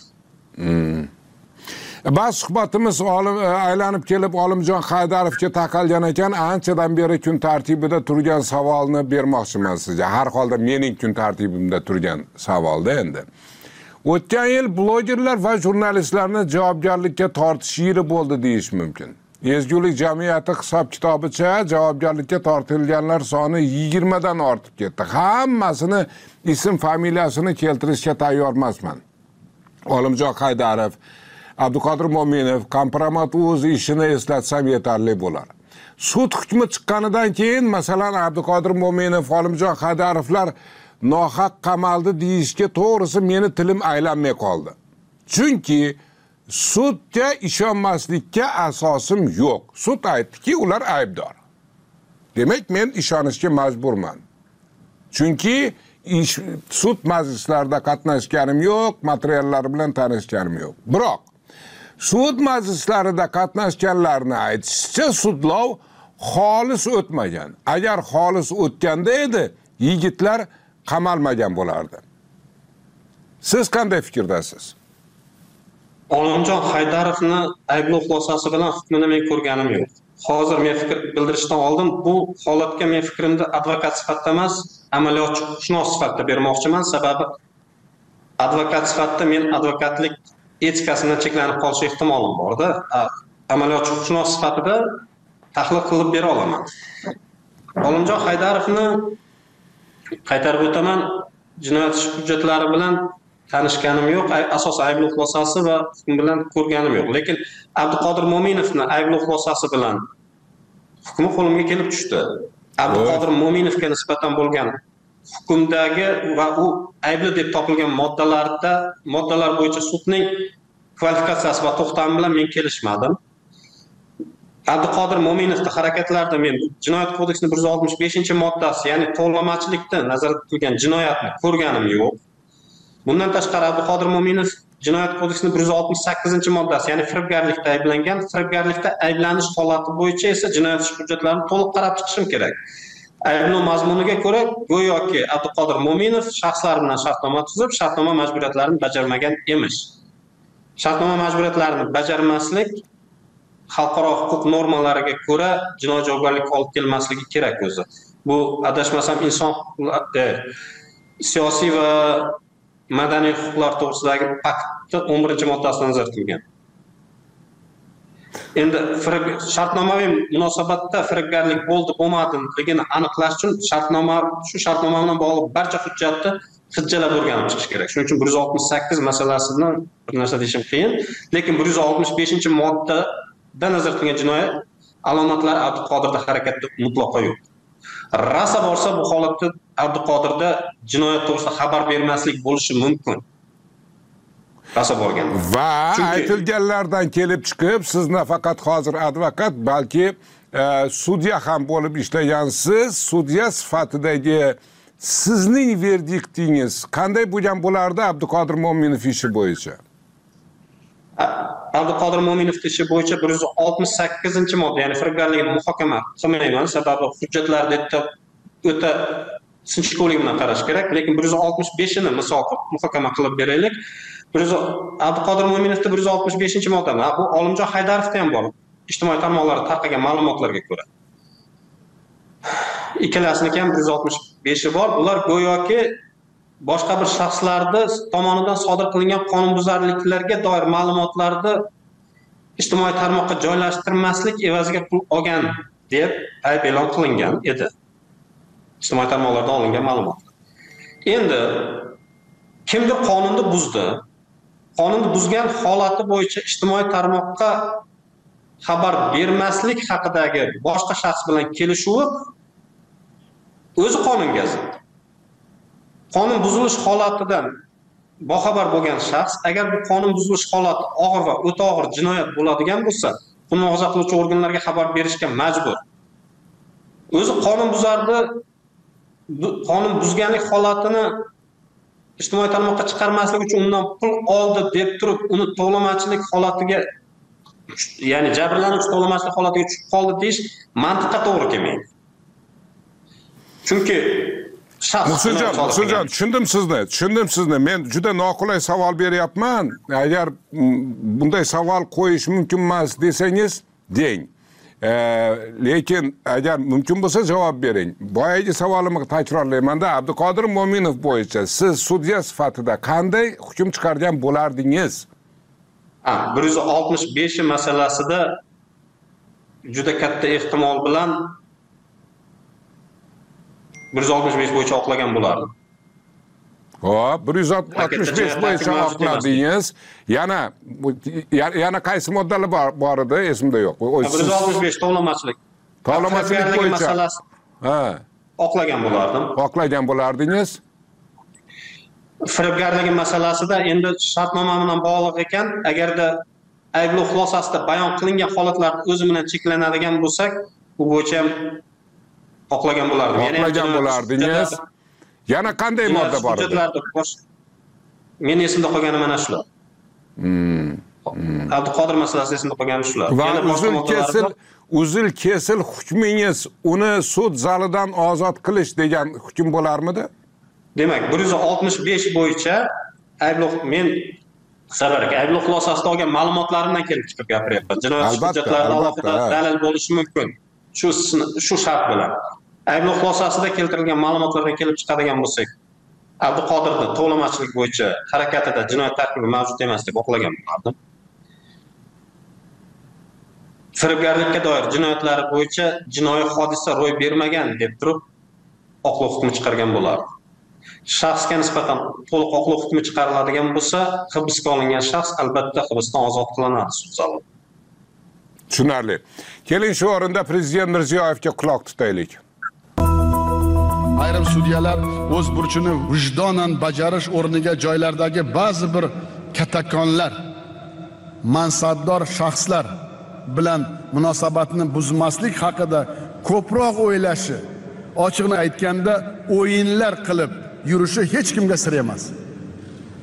Ba'zi suhbatimiz aylanib kelib Olimjon Haydarovga taqalgan ekan, anchadan beri kun tartibida turgan savolni bermoqchiman sizga. Har holda mening kun tartibimda turgan savolda endi. O'tgan yil blogerlar va jurnalistlarni javobgarlikka tortish yili bo'ldi deyish mumkin. Ezgulik jamiyati hisob-kitobicha javobgarlikka tortilganlar soni 20 dan ortib ketdi. Hammasini ism familiyasini keltirishga tayyor emasman. Olimjon Haydarov, Abduqodir Mo'minov, Kompromat.uz ishini eslatsam yetarli bo'lar. Sud hukmi chiqqanidan keyin, masalan, Abduqodir Mo'minov, Olimjon Haydarovlar nohaq qamaldi deyishga to'g'risi meni tilim aylanmay qoldi. Chunki sudga ishonmaslikka asosim yo'q. Sud aytdiki, ular aybdor. Demak, men ishonishga majburman. Chunki sud majlislarida qatnashganim yo'q, materiallar bilan tanishganim yo'q. Biroq sud majlislarida qatnashganlarni aytishicha, sudlov xolis o'tmagan. Agar xolis o'tganda edi, yigitlar qamalmagan bo'lardi. Siz qanday fikrdasiz?
Olimjon Haydarovni ayblov xulosasi bilan hukmini men ko'rganim yo'q. Hozir men fikr bildirishdan oldin bu holatga men fikrimni advokat sifatida emas, amaliyotchi huquqshunos sifatida bermoqchiman. Sababi advokat sifatida men advokatlik etikasidan cheklanib qolish ehtimolim bor-da. Amaliyotchi huquqshunos sifatida tahlil qilib bera olaman. Olimjon Haydarovni qaytarib o'taman, jinoyat ishi hujjatlari bilan tanishganim yo'q, asosan ayblov xulosasi va hukm bilan ko'rganim yo'q. Lekin Abduqodir Mo'minovni ayblov xulosasi bilan hukmi qo'limga kelib tushdi. Abduqodir Mo'minovga nisbatan bo'lgan hukmdagi va u aybli deb topilgan moddalar bo'yicha sudning kvalifikatsiyasi va to'xtami bilan men kelishmadim. Abduqodir Mo'minovning harakatlarida men Jinoyat kodeksining 165-moddasi, ya'ni tovlamachilikda nazarda tutilgan jinoyatni ko'rganim yo'q. Bundan tashqari Abduqodir Mo'minov Jinoyat kodeksining 168-moddasi, ya'ni firibgarlikda ayblangan. Firibgarlikda ayblanish holati bo'yicha esa jinoyat ish hujjatlarini to'liq qarab chiqishim kerak. Ayblov mazmuniga ko'ra, go'yoki Abduqodir Mo'minov shaxslar bilan shartnoma tuzib, shartnoma majburiyatlarini bajarmagan emish. Shartnoma majburiyatlarini bajarmaslik xalqaro huquq normalariga ko'ra jinoiy javobgarlikka olib kelmasligi kerak o'zi. Bu adashmasam inson siyosiy va madaniy huquqlar to'g'risidagi paktning 11-moddasida nazarda tutilgan. Endi shartnomaviy munosabatda firibgarlik bo'ldi, bo'lmadligini aniqlash uchun shu shartnoma bilan bog'liq barcha hujjatni hujjalab o'rganib chiqish kerak. Shuning uchun 168 masalasini bir narsa deyishim qiyin, lekin 165-moddada nazarda tutilgan jinoyat alomatlari Abduqodirda harakatda mutlaqo yo'q. Rasa borsa bu holatda Abduqodirda jinoyat to'g'risida xabar bermaslik bo'lishi mumkin. Rasa borgan.
Va aytilganlardan kelib chiqib, siz nafaqat hozir advokat, balki sudya ham bo'lib ishlagansiz. Sudya sifatidagi sizning verdiktingiz qanday bo'lgan bo'lardi Abduqodir Mo'minov ishi bo'yicha?
Abduqodir Mo'minov ishi bo'yicha 168-modda, ya'ni firibgarlikni muhokama qilmayman, sababi hujjatlarda o'ta sinchkovlik bilan qarash kerak, lekin 165-ni misol muhokama qilib beraylik. Abduqodir Mo'minovda 165-modda, bu Olimjon Haydarovda ham bor. Ijtimoiy tarmoqlarda tarqalgan ma'lumotlarga ko'ra. Ikkalasiniga ham 165 bor. Ular go'yoki boshqa bir shaxslarning tomonidan sodir qilingan qonunbuzarliklarga doir ma'lumotlarni ijtimoiy tarmoqqa joylashtirmaslik evaziga pul olgan deb ayb e'lon qilingan edi. Ijtimoiy tarmoqlardan olingan ma'lumotlar. Endi kimdir qonunni buzdi. Qonunni buzgan holati bo'yicha ijtimoiy tarmoqqa xabar bermaslik haqidagi boshqa shaxs bilan kelishuvi o'zi qonunga zid. Qonun buzilish holatidan boxabar bo'lgan shaxs agar bu qonun buzilish holati og'ir va o'ta og'ir jinoyat bo'ladigan bo'lsa, buni muhofaza qiluvchi organlarga xabar berishga majbur. O'zi qonun buzardi, qonun buzganlik holatini ijtimoiy tarmoqqa chiqarmaslik uchun undan pul oldi deb turib, uni to'lamachilik holatiga, ya'ni jabrlanuvchi to'lamachilik holatiga tushib qoldi deyish mantiqqa to'g'ri kelmaydi. Chunki
Muhsinjon, tushundim sizni. Men juda noqulay savol beryapman. Agar bunday savol qo'yish mumkin emas desangiz, deng. Lekin agar mumkin bo'lsa javob bering. Boyagi savolimni takrorlayman-da, Abduqodir Mo'minov bo'yicha siz sudya sifatida qanday hukm chiqargan bo'lardingiz?
165 masalasida juda katta ehtimol bilan 165 bo'yicha oqlagan bo'lardim.
Hop, 165 bo'yicha oqladingiz. Yana qaysi moddalar bor edi, esimda yo'q.
165 tovlamachilik.
Tovlamachilik bo'yicha
oqlagan bo'lardim.
Oqlagan bo'lardingiz.
Firibgarlik masalasida endi shartnoma bilan bog'liq ekan, agarda ayblov xulosasida bayon qilingan holatlar o'zi bilan cheklanadigan bo'lsak, bu bo'yicha ham oqlagan bo'lardim.
Oqlagan bo'lardingiz. Yana qanday modda bor edi?
Meni esimda qolgani mana shular. Abduqodir masalasida esimda qolgani shular.
Va uzil kesil hukmingiz uni sud zalidan ozod qilish degan hukm bo'larmidi?
Demak, 165 bo'yicha men ayblov xulosasida olgan ma'lumotlarimdan kelib chiqib gapiryapman. Jinoyat hujjatlarida alohida dalil bo'lishi mumkin. Shu shart bilan. Ayblov xulosasida keltirilgan ma'lumotlardan kelib chiqadigan bo'lsak, Abduqodirni to'lamachilik bo'yicha harakatida jinoyat tarkibi mavjud emas deb oqlagan bo'lardim. Firibgarlikka doir jinoyatlari bo'yicha jinoiy hodisa ro'y bermagan deb turib oqlov hukmi chiqargan bo'lardim. Shaxsga nisbatan to'liq oqlov hukmi chiqariladigan bo'lsa, hibsga olingan shaxs albatta hibsdan ozod qilinadi sud zalida.
Tushunarli. Keling shu o'rinda Prezident Mirziyoyevga quloq tutaylik.
Ayrim sudyalar o'z burchini vijdonan bajarish o'rniga joylardagi ba'zi bir katakonlar, mansabdor shaxslar bilan munosabatni buzmaslik haqida ko'proq o'ylashi, ochiqni aytganda o'yinlar qilib yurishi hech kimga sir emas.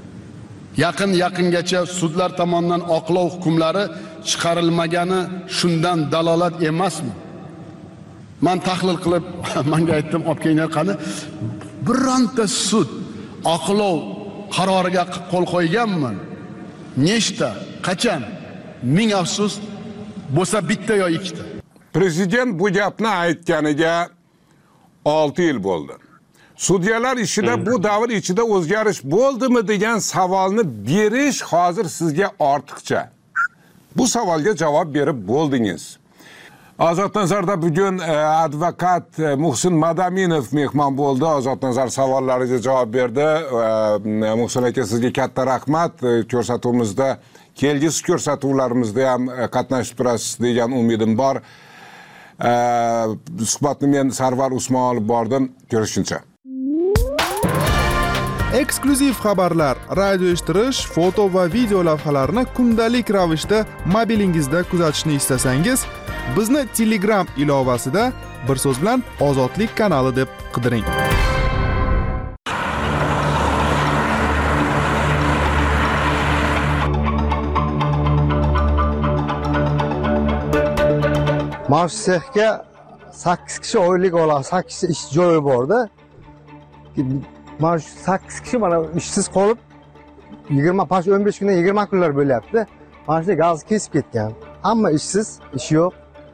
yaqingacha sudlar tomonidan oqlov hukmlari chiqarilmagani shundan dalolat emasmi? Men tahlil qilib, menga aytdim, olib kelinglar qani. Bironta sud oqlov qaroriga qo'l qo'yganmi? Nechta? Qachon? Ming afsus, bo'lsa bitta yo ikkita.
Prezident bu gapni aytganiga 6 yil bo'ldi. Sudyalar ishida bu davr ichida o'zgarish bo'ldimi degan savolni berish hozir sizga ortiqcha. Bu savolga javob berib bo'ldingiz. Ozod Nazarda bugun advokat Muhsin Madaminov mehmon bo'ldi. Ozod Nazar savollariga javob berdi. Muhsin aka, sizga katta rahmat. Ko'rsatuvimizda, kelgusi ko'rsatuvlarimizda ham qatnashib turasiz degan umidim bor. Suhbatni men Sarvar Usmon olib bordim. Ko'rishguncha.
Eksklyuziv xabarlar, radio eshittirish, foto va video lavhalarni kundalik ravishda mobilingizda kuzatishni istasangiz, bizni Telegram ilovasida bir so'z bilan Ozodlik kanali deb qidiring.
Mana shu sexga 8 kishi oylik oladi, 8 ish joyi borda. Mana shu 8 kishi mana ishsiz qolib 15 kundan 20 kunlar bo'lyapti. Mana shu gaz kesib ketgan. Hamma ishsiz, ish yo'q.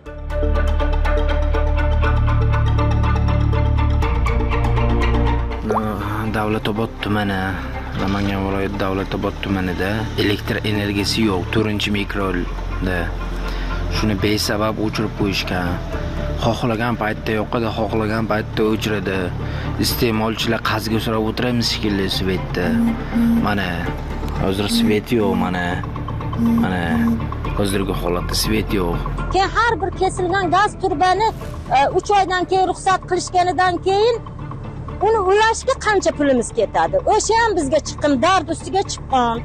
Davlatobod tumani, Namangan viloyati Davlatobod tumanida elektr energiyasi yo'q, 4-mikroda. Shuni besabab o'chirib qo'yishgan. Xohlagan paytda yoqadi, xohlagan paytda o'chiradi. Iste'molchilar qazga so'rab o'tiramiz shekilli svetda. Mana hozir svet yo'q, mana hozirgi holatda svet yo'q.
Keyin har bir kesilgan gaz turbani 3 oydan keyin ruxsat qilishganidan keyin uni ulashga qancha pulimiz ketadi? O'sha ham bizga chiqqan, dard ustiga chiqqan.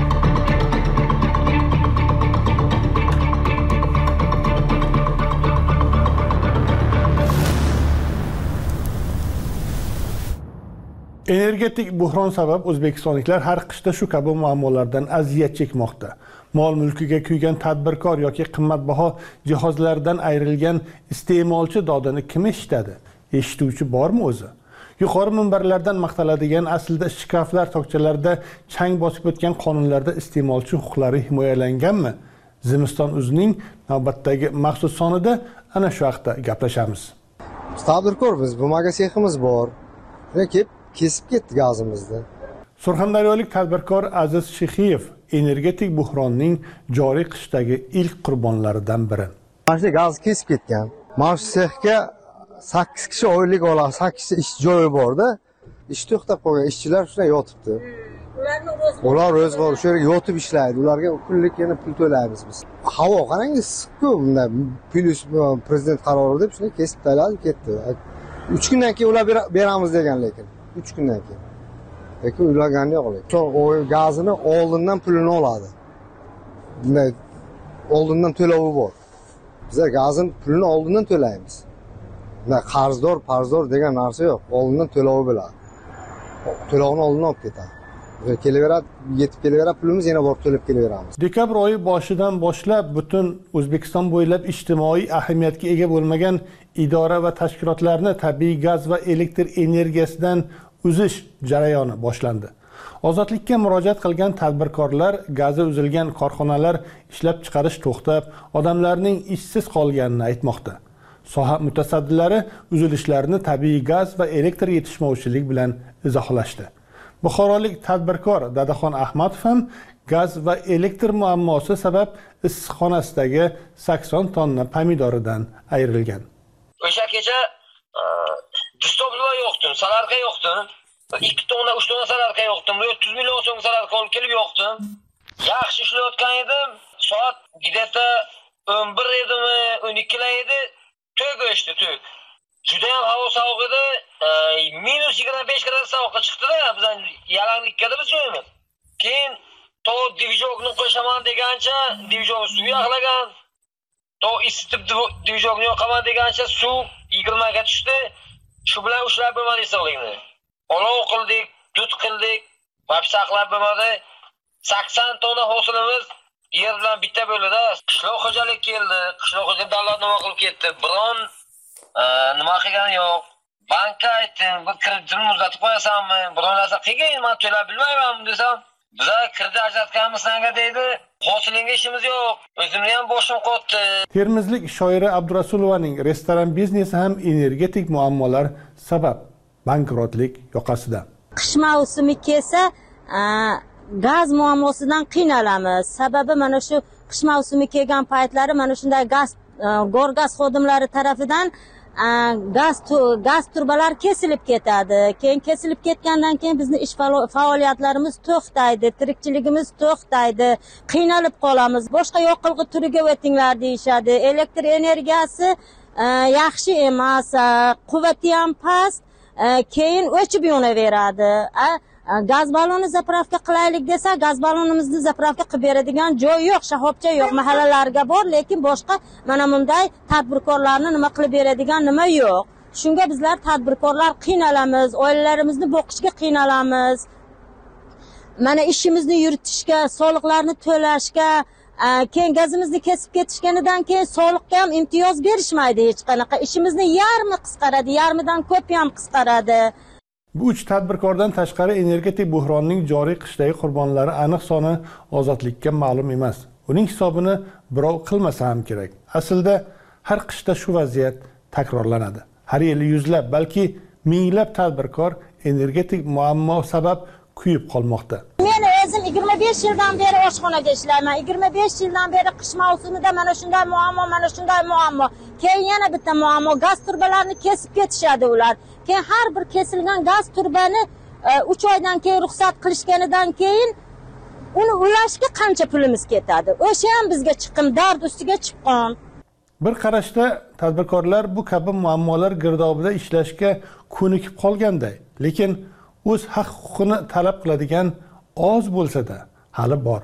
Energetik buhron sabab o'zbekistonliklar har qishda shu kabi muammolardan aziyat chekmoqda. Mol mulkiga kuygan tadbirkor yoki qimmatbaho jihozlardan ayrilgan iste'molchi dodini kim eshitadi? Eshituvchi bormi o'zi? Yuqori minbarlardan maqtaladigan aslida shkaflar tokchalarda chang bosib o'tgan qonunlarda iste'molchi huquqlari himoyalanganmi? Zimiston o'zining navbatdagi maxsus sonida ana shu haqda gaplashamiz.
Tadbirkor biz, bumaga seximiz bor. Lekin kesib ketdi gazimizni.
Surxondaryolik tadbirkor Aziz Shixiyev energetik buhronning joriy qishdagi ilk qurbonlaridan biri.
Mana shu gaz kesib ketgan. Mana shu sexga 8 kishi oylik oladi, 8 ish joyi borda. Ish to'xtab qolgan, ishchilar shuna yotibdi. Ular o'zg'or shu yerga yotib ishlaydi. Ularga kunlik yana pul to'laymiz biz. Havo qarang, issiq-ku, bunda plus prezident qarori deb shuni kesib tashladi, ketdi. 3 kundan keyin ular beramiz degan lekin. 3 kundan keyin. Lekin uylagani yo'q lekin. O gazini oldindan pulini oladi. Bunday oldindan to'lovi bor. Biz gazini pulini oldindan to'laymiz. Bunday qarzdor degan narsa yo'q. Oldindan to'lovi bo'ladi. To'lovini oldindan olib ketadi. Kelaveradi, yetib kelaveradi, pulimiz yana borib to'lab kelaveramiz.
Dekabr oyi boshidan boshlab butun O'zbekiston bo'ylab ijtimoiy ahamiyatga ega bo'lmagan idora va tashkilotlarni tabiiy gaz va elektr energiyasidan uzish jarayoni boshlandi. Ozodlikka murojaat qilgan tadbirkorlar gazi uzilgan korxonalar ishlab chiqarish to'xtab, odamlarning ishsiz qolganini aytmoqda. Soha mutasaddilari uzilishlarni tabiiy gaz va elektr yetishmovchilik bilan izohlashdi. Buxorolik tadbirkor Dadaxon Ahmadov ham gaz va elektr muammosi sabab issiqxonasidagi 80 tonna pomidoridan ayrilgan.
O'sha kecha distoblar yo'qdi, salarqa yo'qdi. 2 tonna, 3 tonna salarqa yo'qdi. 300 million so'm salarqa olib kelib yo'qdi. Yaxshi ishlayotgan edim. Soat gideta 11 edimi, 12 edi. To'g o'chdi, to'g. Juda ham havo sovuq edi. -25 gradus sovuqqa chiqdi-da, bizdan yalanglikka biz joyimiz. Keyin to divizorni qo'shaman degancha, divizor suv yog'lagan. To isitib divizorni yoqaman degancha suv 20 ga tushdi. Shu bilan ushlab bo'lmadi issiqlikni. Olov qildik, dud qildik, vaqt saqlab bo'lmadi. 80 tonna hosilimiz yer bilan bitta bo'ladi. Qishloq xo'jalik keldi. Qishloq xo'jalik davlat nima qilib ketdi? Biron nima qilgani yo'q. Bankka aytdim, bir kreditni uzatib qo'yasanmi? Biron narsa qilgin, men to'lab bilmayman desam, biz kredit ajratganmizsanga deydi. Hosilingga ishimiz yo'q. O'zimni ham boshim qotdi.
Termizlik shoira Abdurasulovaning restoran biznesi ham energetik muammolar sabab bankrotlik yoqasida.
Qish mavsumi kelsa, gaz muammosidan qiynalamiz. Sababi mana shu qish mavsumi kelgan paytlari mana shunday gorgaz xodimlari tarafidan gaz turbalar kesilib ketadi. Keyin kesilib ketgandan keyin bizni ish faoliyatlarimiz to'xtaydi, tirikchiligimiz to'xtaydi, qiynalib qolamiz. Boshqa yoqilg'i turiga o'tinglar deyishadi. Elektr energiyasi yaxshi emas, quvvati ham past, keyin o'chib yonaveradi. Gaz baloni zapravka qilaylik desa, gaz balonimizni zapravka qilib beradigan joy yo'q, shahobcha yo'q, mahallalarga bor, lekin boshqa mana bunday tadbirkorlarni nima qilib beradigan nima yo'q. Shunga bizlar tadbirkorlar qiynalamiz, oilalarimizni boqishga qiynalamiz. Mana ishimizni yuritishga, soliqlarni to'lashga, keyin gazimizni kesib ketishganidan keyin soliqqa ham imtiyoz berishmaydi hech qanaqa. Ishimizni yarmi qisqaradi, yarmidan ko'p ham qisqaradi.
Bu 3 tadbirkordan tashqari energetik buhronning joriy qishdagi qurbonlari aniq soni ozodlikka ma'lum emas. Uning hisobini birov qilmasa ham kerak. Aslida har qishda shu vaziyat takrorlanadi. Har yili yuzlab, balki minglab tadbirkor energetik muammo sabab kuyib qolmoqda.
Men o'zim 25 yildan beri oshxonada ishlayman. 25 yildan beri qish mavsumida mana shunday muammo. Keyin yana bitta muammo, gaz turbalarini kesib ketishadi ular. Keyin har bir kesilgan gaz turbani 3 oydan keyin ruxsat qilishganidan keyin uni ulashga qancha pulimiz ketadi? O'sha ham bizga chiqim, dard ustiga chiqqan.
Bir qarashda tadbirkorlar bu kabi muammolar girdobida ishlashga ko'nikib qolganday, lekin o'z haq-huquqini talab qiladigan oz bo'lsa-da hali bor.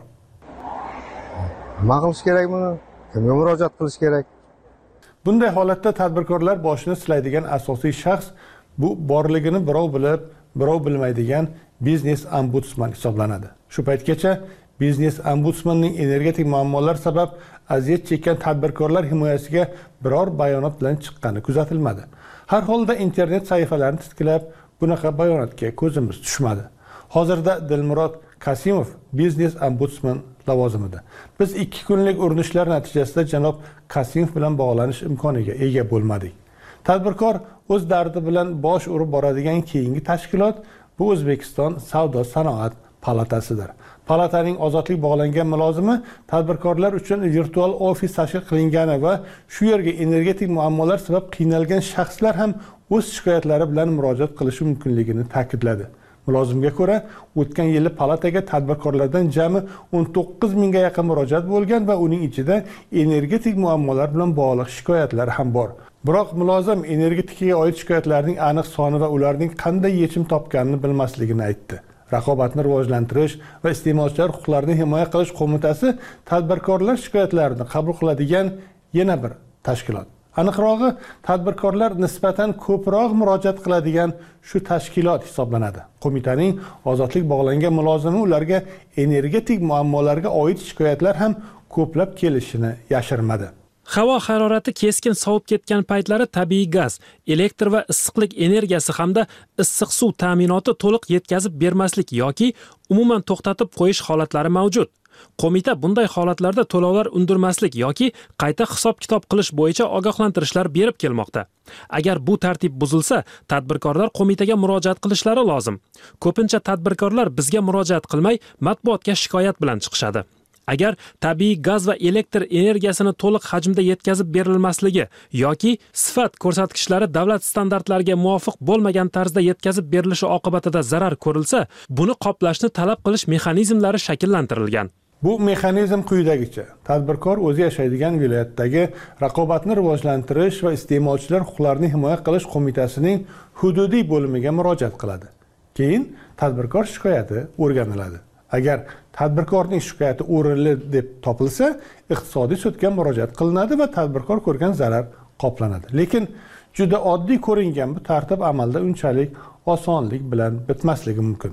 Nima qilish kerak buni? Kimga murojaat qilish kerak?
Bunday holatda tadbirkorlar boshini silaydigan asosiy shaxs bu borligini birov bilib, birov bilmaydigan biznes ombudsman hisoblanadi. Shu paytgacha biznes ombudsmanning energetik muammolar sabab aziyat chekkan tadbirkorlar himoyasiga biror bayonot bilan chiqqani kuzatilmadi. Har holda internet sahifalarini titkilab, bunaqa bayonotga ko'zimiz tushmadi. Hozirda Dilmurod Kasimov biznes ombudsman lavozimida. Biz 2 kunlik urinishlar natijasida janob Kasimov bilan bog'lanish imkoniga ega bo'lmadik. Tadbirkor o'z dardi bilan bosh urib boradigan keyingi tashkilot bu O'zbekiston Savdo-sanoat palatasidir. Palataning ozodlik bog'langan mulozimi tadbirkorlar uchun virtual ofis tashkil qilingani va shu yerga energetik muammolar sabab qiynalgan shaxslar ham o'z shikoyatlari bilan murojaat qilishi mumkinligini ta'kidladi. Mulozimga ko'ra, o'tgan yili palataga tadbirkorlardan jami 19 mingga yaqin murojaat bo'lgan va uning ichida energetik muammolar bilan bog'liq shikoyatlar ham bor. Biroq mulozim energetikaga oid shikoyatlarning aniq soni va ularning qanday yechim topganini bilmasligini aytdi. Raqobatni rivojlantirish va iste'molchilar huquqlarini himoya qilish qo'mitasi tadbirkorlar shikoyatlarini qabul qiladigan yana bir tashkilot. Aniqrog'i, tadbirkorlar nisbatan ko'proq murojaat qiladigan shu tashkilot hisoblanadi. Qo'mitaning ozodlik bog'langan mulozimi ularga energetik muammolarga oid shikoyatlar ham ko'plab kelishini yashirmadi.
Havo harorati keskin sovib ketgan paytlari tabiiy gaz, elektr va issiqlik energiyasi hamda issiq suv ta'minoti to'liq yetkazib bermaslik yoki umuman to'xtatib qo'yish holatlari mavjud. Qo'mita bunday holatlarda to'lovlar undirmaslik yoki qayta hisob-kitob qilish bo'yicha ogohlantirishlar berib kelmoqda. Agar bu tartib buzilsa, tadbirkorlar qo'mitaga murojaat qilishlari lozim. Ko'pincha tadbirkorlar bizga murojaat qilmay, matbuotga shikoyat bilan chiqishadi. Agar tabiiy gaz va elektr energiyasini to'liq hajmda yetkazib berilmasligi yoki sifat ko'rsatkichlari davlat standartlariga muvofiq bo'lmagan tarzda yetkazib berilishi oqibatida zarar ko'rilsa, buni qoplashni talab qilish mexanizmlari shakllantirilgan.
Bu mexanizm quyidagicha: tadbirkor o'zi yashaydigan viloyatdagi raqobatni rivojlantirish va iste'molchilar huquqlarini himoya qilish qo'mitasining hududiy bo'limiga murojaat qiladi. Keyin tadbirkor shikoyati o'rganiladi. Agar tadbirkorning shikoyati o'rinli deb topilsa, iqtisodiy sudga murojaat qilinadi va tadbirkor ko'rgan zarar qoplanadi. Lekin juda oddiy ko'ringan bu tartib amalda unchalik osonlik bilan bitmasligi mumkin.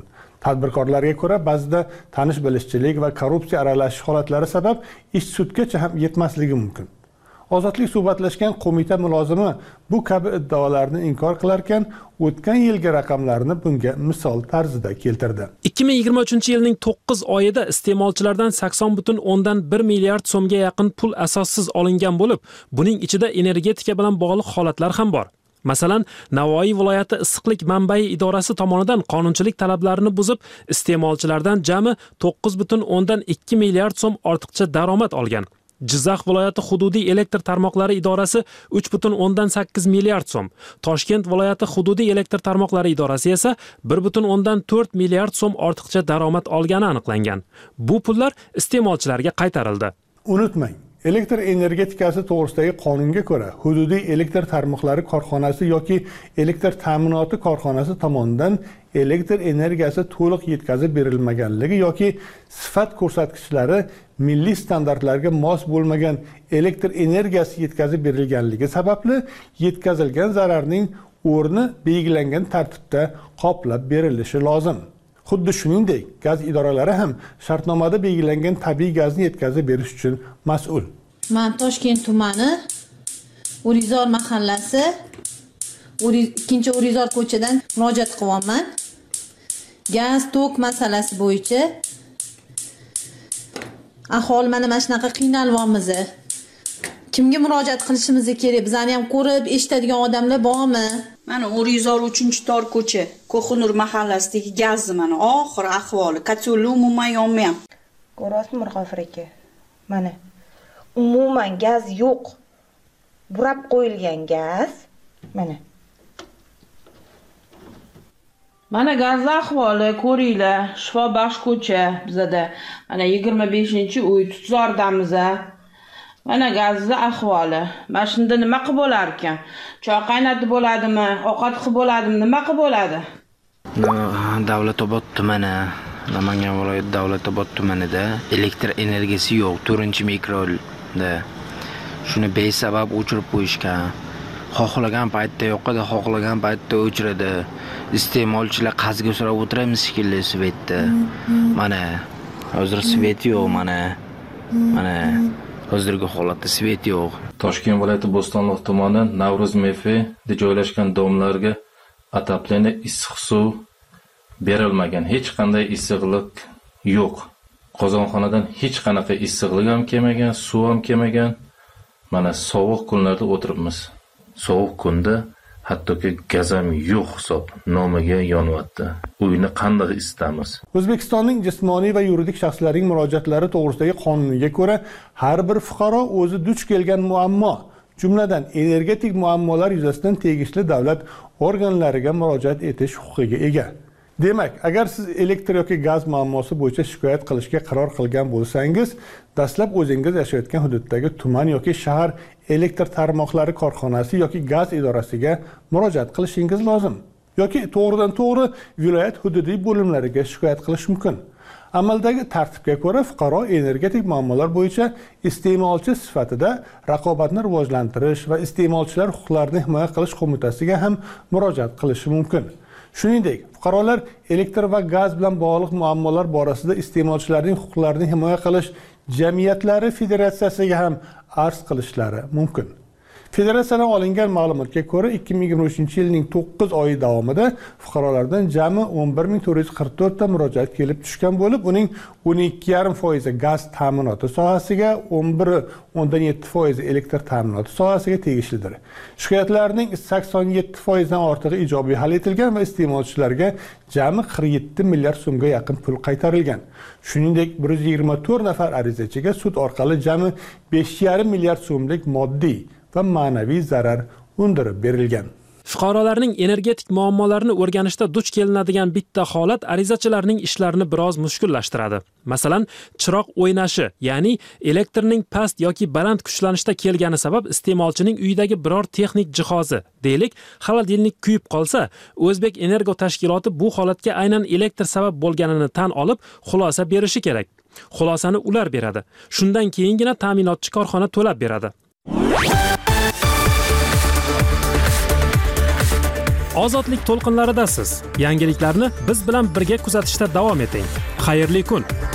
Tadbirkorlarga ko'ra, ba'zida tanish-bilishchilik va korrupsiya aralashish holatlari sabab ish sudgacha ham yetmasligi mumkin. Ozodlik suhbatlashgan qo'mita mulozimi bu kabi iddaolarni inkor qilarkan, o'tgan yilgi raqamlarni bunga misol tarzida keltirdi.
2023-yilning 9 oyida iste'molchilardan 80,1 milliard so'mga yaqin pul asossiz olingan bo'lib, buning ichida energetika bilan bog'liq holatlar ham bor. Masalan, Navoiy viloyati issiqlik manbai idorasi tomonidan qonunchilik talablarini buzib, iste'molchilardan jami 9,2 milliard so'm ortiqcha daromad olgan. Jizzax viloyati hududiy elektr tarmoqlari idorasi 3,8 milliard so'm, Toshkent viloyati hududiy elektr tarmoqlari idorasi esa 1,4 milliard so'm ortiqcha daromad olgani aniqlangan. Bu pullar iste'molchilarga qaytarildi.
Unutmang, elektr energetikasi to'g'risidagi qonunga ko'ra, hududiy elektr tarmoqlari korxonasi yoki elektr ta'minoti korxonasi tomonidan elektr energiyasi to'liq yetkazib berilmaganligi yoki sifat ko'rsatkichlari milliy standartlarga mos bo'lmagan elektr energiyasi yetkazib berilganligi sababli yetkazilgan zararning o'rni belgilangan tartibda qoplab berilishi lozim. Xuddi shuningdek, gaz idoralari ham shartnomada belgilangan tabiiy gazni yetkazib berish uchun mas'ul.
Men Toshkent tumani Urizor mahallasi 2-Urizor ko'chadan murojaat qilyapman. Gaz, tok masalasi bo'yicha aholi mana shunaqa qiynalyapmiz. Kimga murojaat qilishimiz kerak? Bizani ham ko'rib, eshitadigan odamlar bormi?
Mana Urizor 3-tor ko'cha, Ko'xinur mahallasidagi gazni mana oxir ahvoli, kotelli umuman yonmayapti.
Ko'ryapsizmi Mirg'ofur aka? Mana umuman gaz yo'q. Burab qo'yilgan gaz.
Mana gaz ahvoli ko'ringlar, Shifobaxsh ko'cha bizada. Mana 25-uy Tutzordamiz. Mana gazni ahvoli. Mana shunda nima qilib bo'lar ekan? Choy qaynatib bo'ladimi? Ovqat qilib bo'ladimi? Nima qilib bo'ladi?
Davlatobod tumani, Namangan viloyati Davlatobod tumanida elektr energiyasi yo'q, 4-mikroda. Shuni besabab o'chirib qo'yishgan. Xohlagan paytda yoqadi, xohlagan paytda o'chiradi. Iste'molchilar qazga so'rab o'tiramiz shekilli svetda. Mana hozir svet yo'q, mana hozirgi holatda svet yo'q.
Toshkent viloyati Bo'stonliq tumani Navro'z MFda joylashgan domlarga ataplanish issiq suv berilmagan. Hech qanday issiqlik yo'q. Qozonxonadan hech qanaqa issiqlik ham kelmagan, suv ham kelmagan. Mana sovuq kunlarda o'tiribmiz. Sovuq kunda hattoki gaz ham yo'q hisob nomiga yonyapti. Uyni qanday isitamiz?
O'zbekistonning jismoniy va yuridik shaxslarining murojaatlari to'g'risidagi qonuniga ko'ra, har bir fuqaro o'zi duch kelgan muammo, jumladan energetik muammolar yuzasidan tegishli davlat organlariga murojaat etish huquqiga ega. Demak, agar siz elektr yoki gaz muammosi bo'yicha shikoyat qilishga qaror qilgan bo'lsangiz, dastlab o'zingiz yashayotgan hududdagi tuman yoki shahar elektr tarmoqlari korxonasi yoki gaz idorasiga murojaat qilishingiz lozim. Yoki to'g'ridan-to'g'ri viloyat hududiy bo'limlariga shikoyat qilish mumkin. Amaldagi tartibga ko'ra fuqaro energetik muammolar bo'yicha iste'molchi sifatida Raqobatni rivojlantirish va iste'molchilar huquqlarini himoya qilish qo'mitasiga ham murojaat qilishi mumkin. Shuningdek, fuqarolar elektr va gaz bilan bog'liq muammolar borasida iste'molchilarning huquqlarini himoya qilish jamiyatlari federatsiyasiga ham arz qilishlari mumkin. Federatsiyadan olingan ma'lumotga ko'ra, 2023-yilning 9 oyi davomida fuqarolardan jami 11444 ta murojaat kelib tushgan bo'lib, uning 12,5% gaz ta'minoti sohasiga, 11,7% elektr ta'minoti sohasiga tegishlidir. Shikoyatlarning 87% dan ortig'i ijobiy hal etilgan va iste'molchilarga jami 47 milliard so'mga yaqin pul qaytarilgan. Shuningdek, 124 nafar arizachiga sud orqali jami 5,5 milliard so'mlik moddiy va ma'naviy zarar undirib berilgan.
Fuqarolarning energetik muammolarini o'rganishda duch kelinadigan bitta holat arizachilarning ishlarini biroz mushkullashtiradi. Masalan, chiroq o'ynashi, ya'ni elektrning past yoki baland kuchlanishda kelgani sabab iste'molchining uyidagi biror texnik jihozi, deylik, xolodilnik kuyib qolsa, O'zbek Energo tashkiloti bu holatga aynan elektr sabab bo'lganini tan olib, xulosa berishi kerak. Xulosani ular beradi. Shundan keyingina ta'minotchi korxona to'lab beradi. Ozodlik to'lqinlaridasiz. Yangiliklarni biz bilan birga kuzatishda davom eting. Xayrli kun.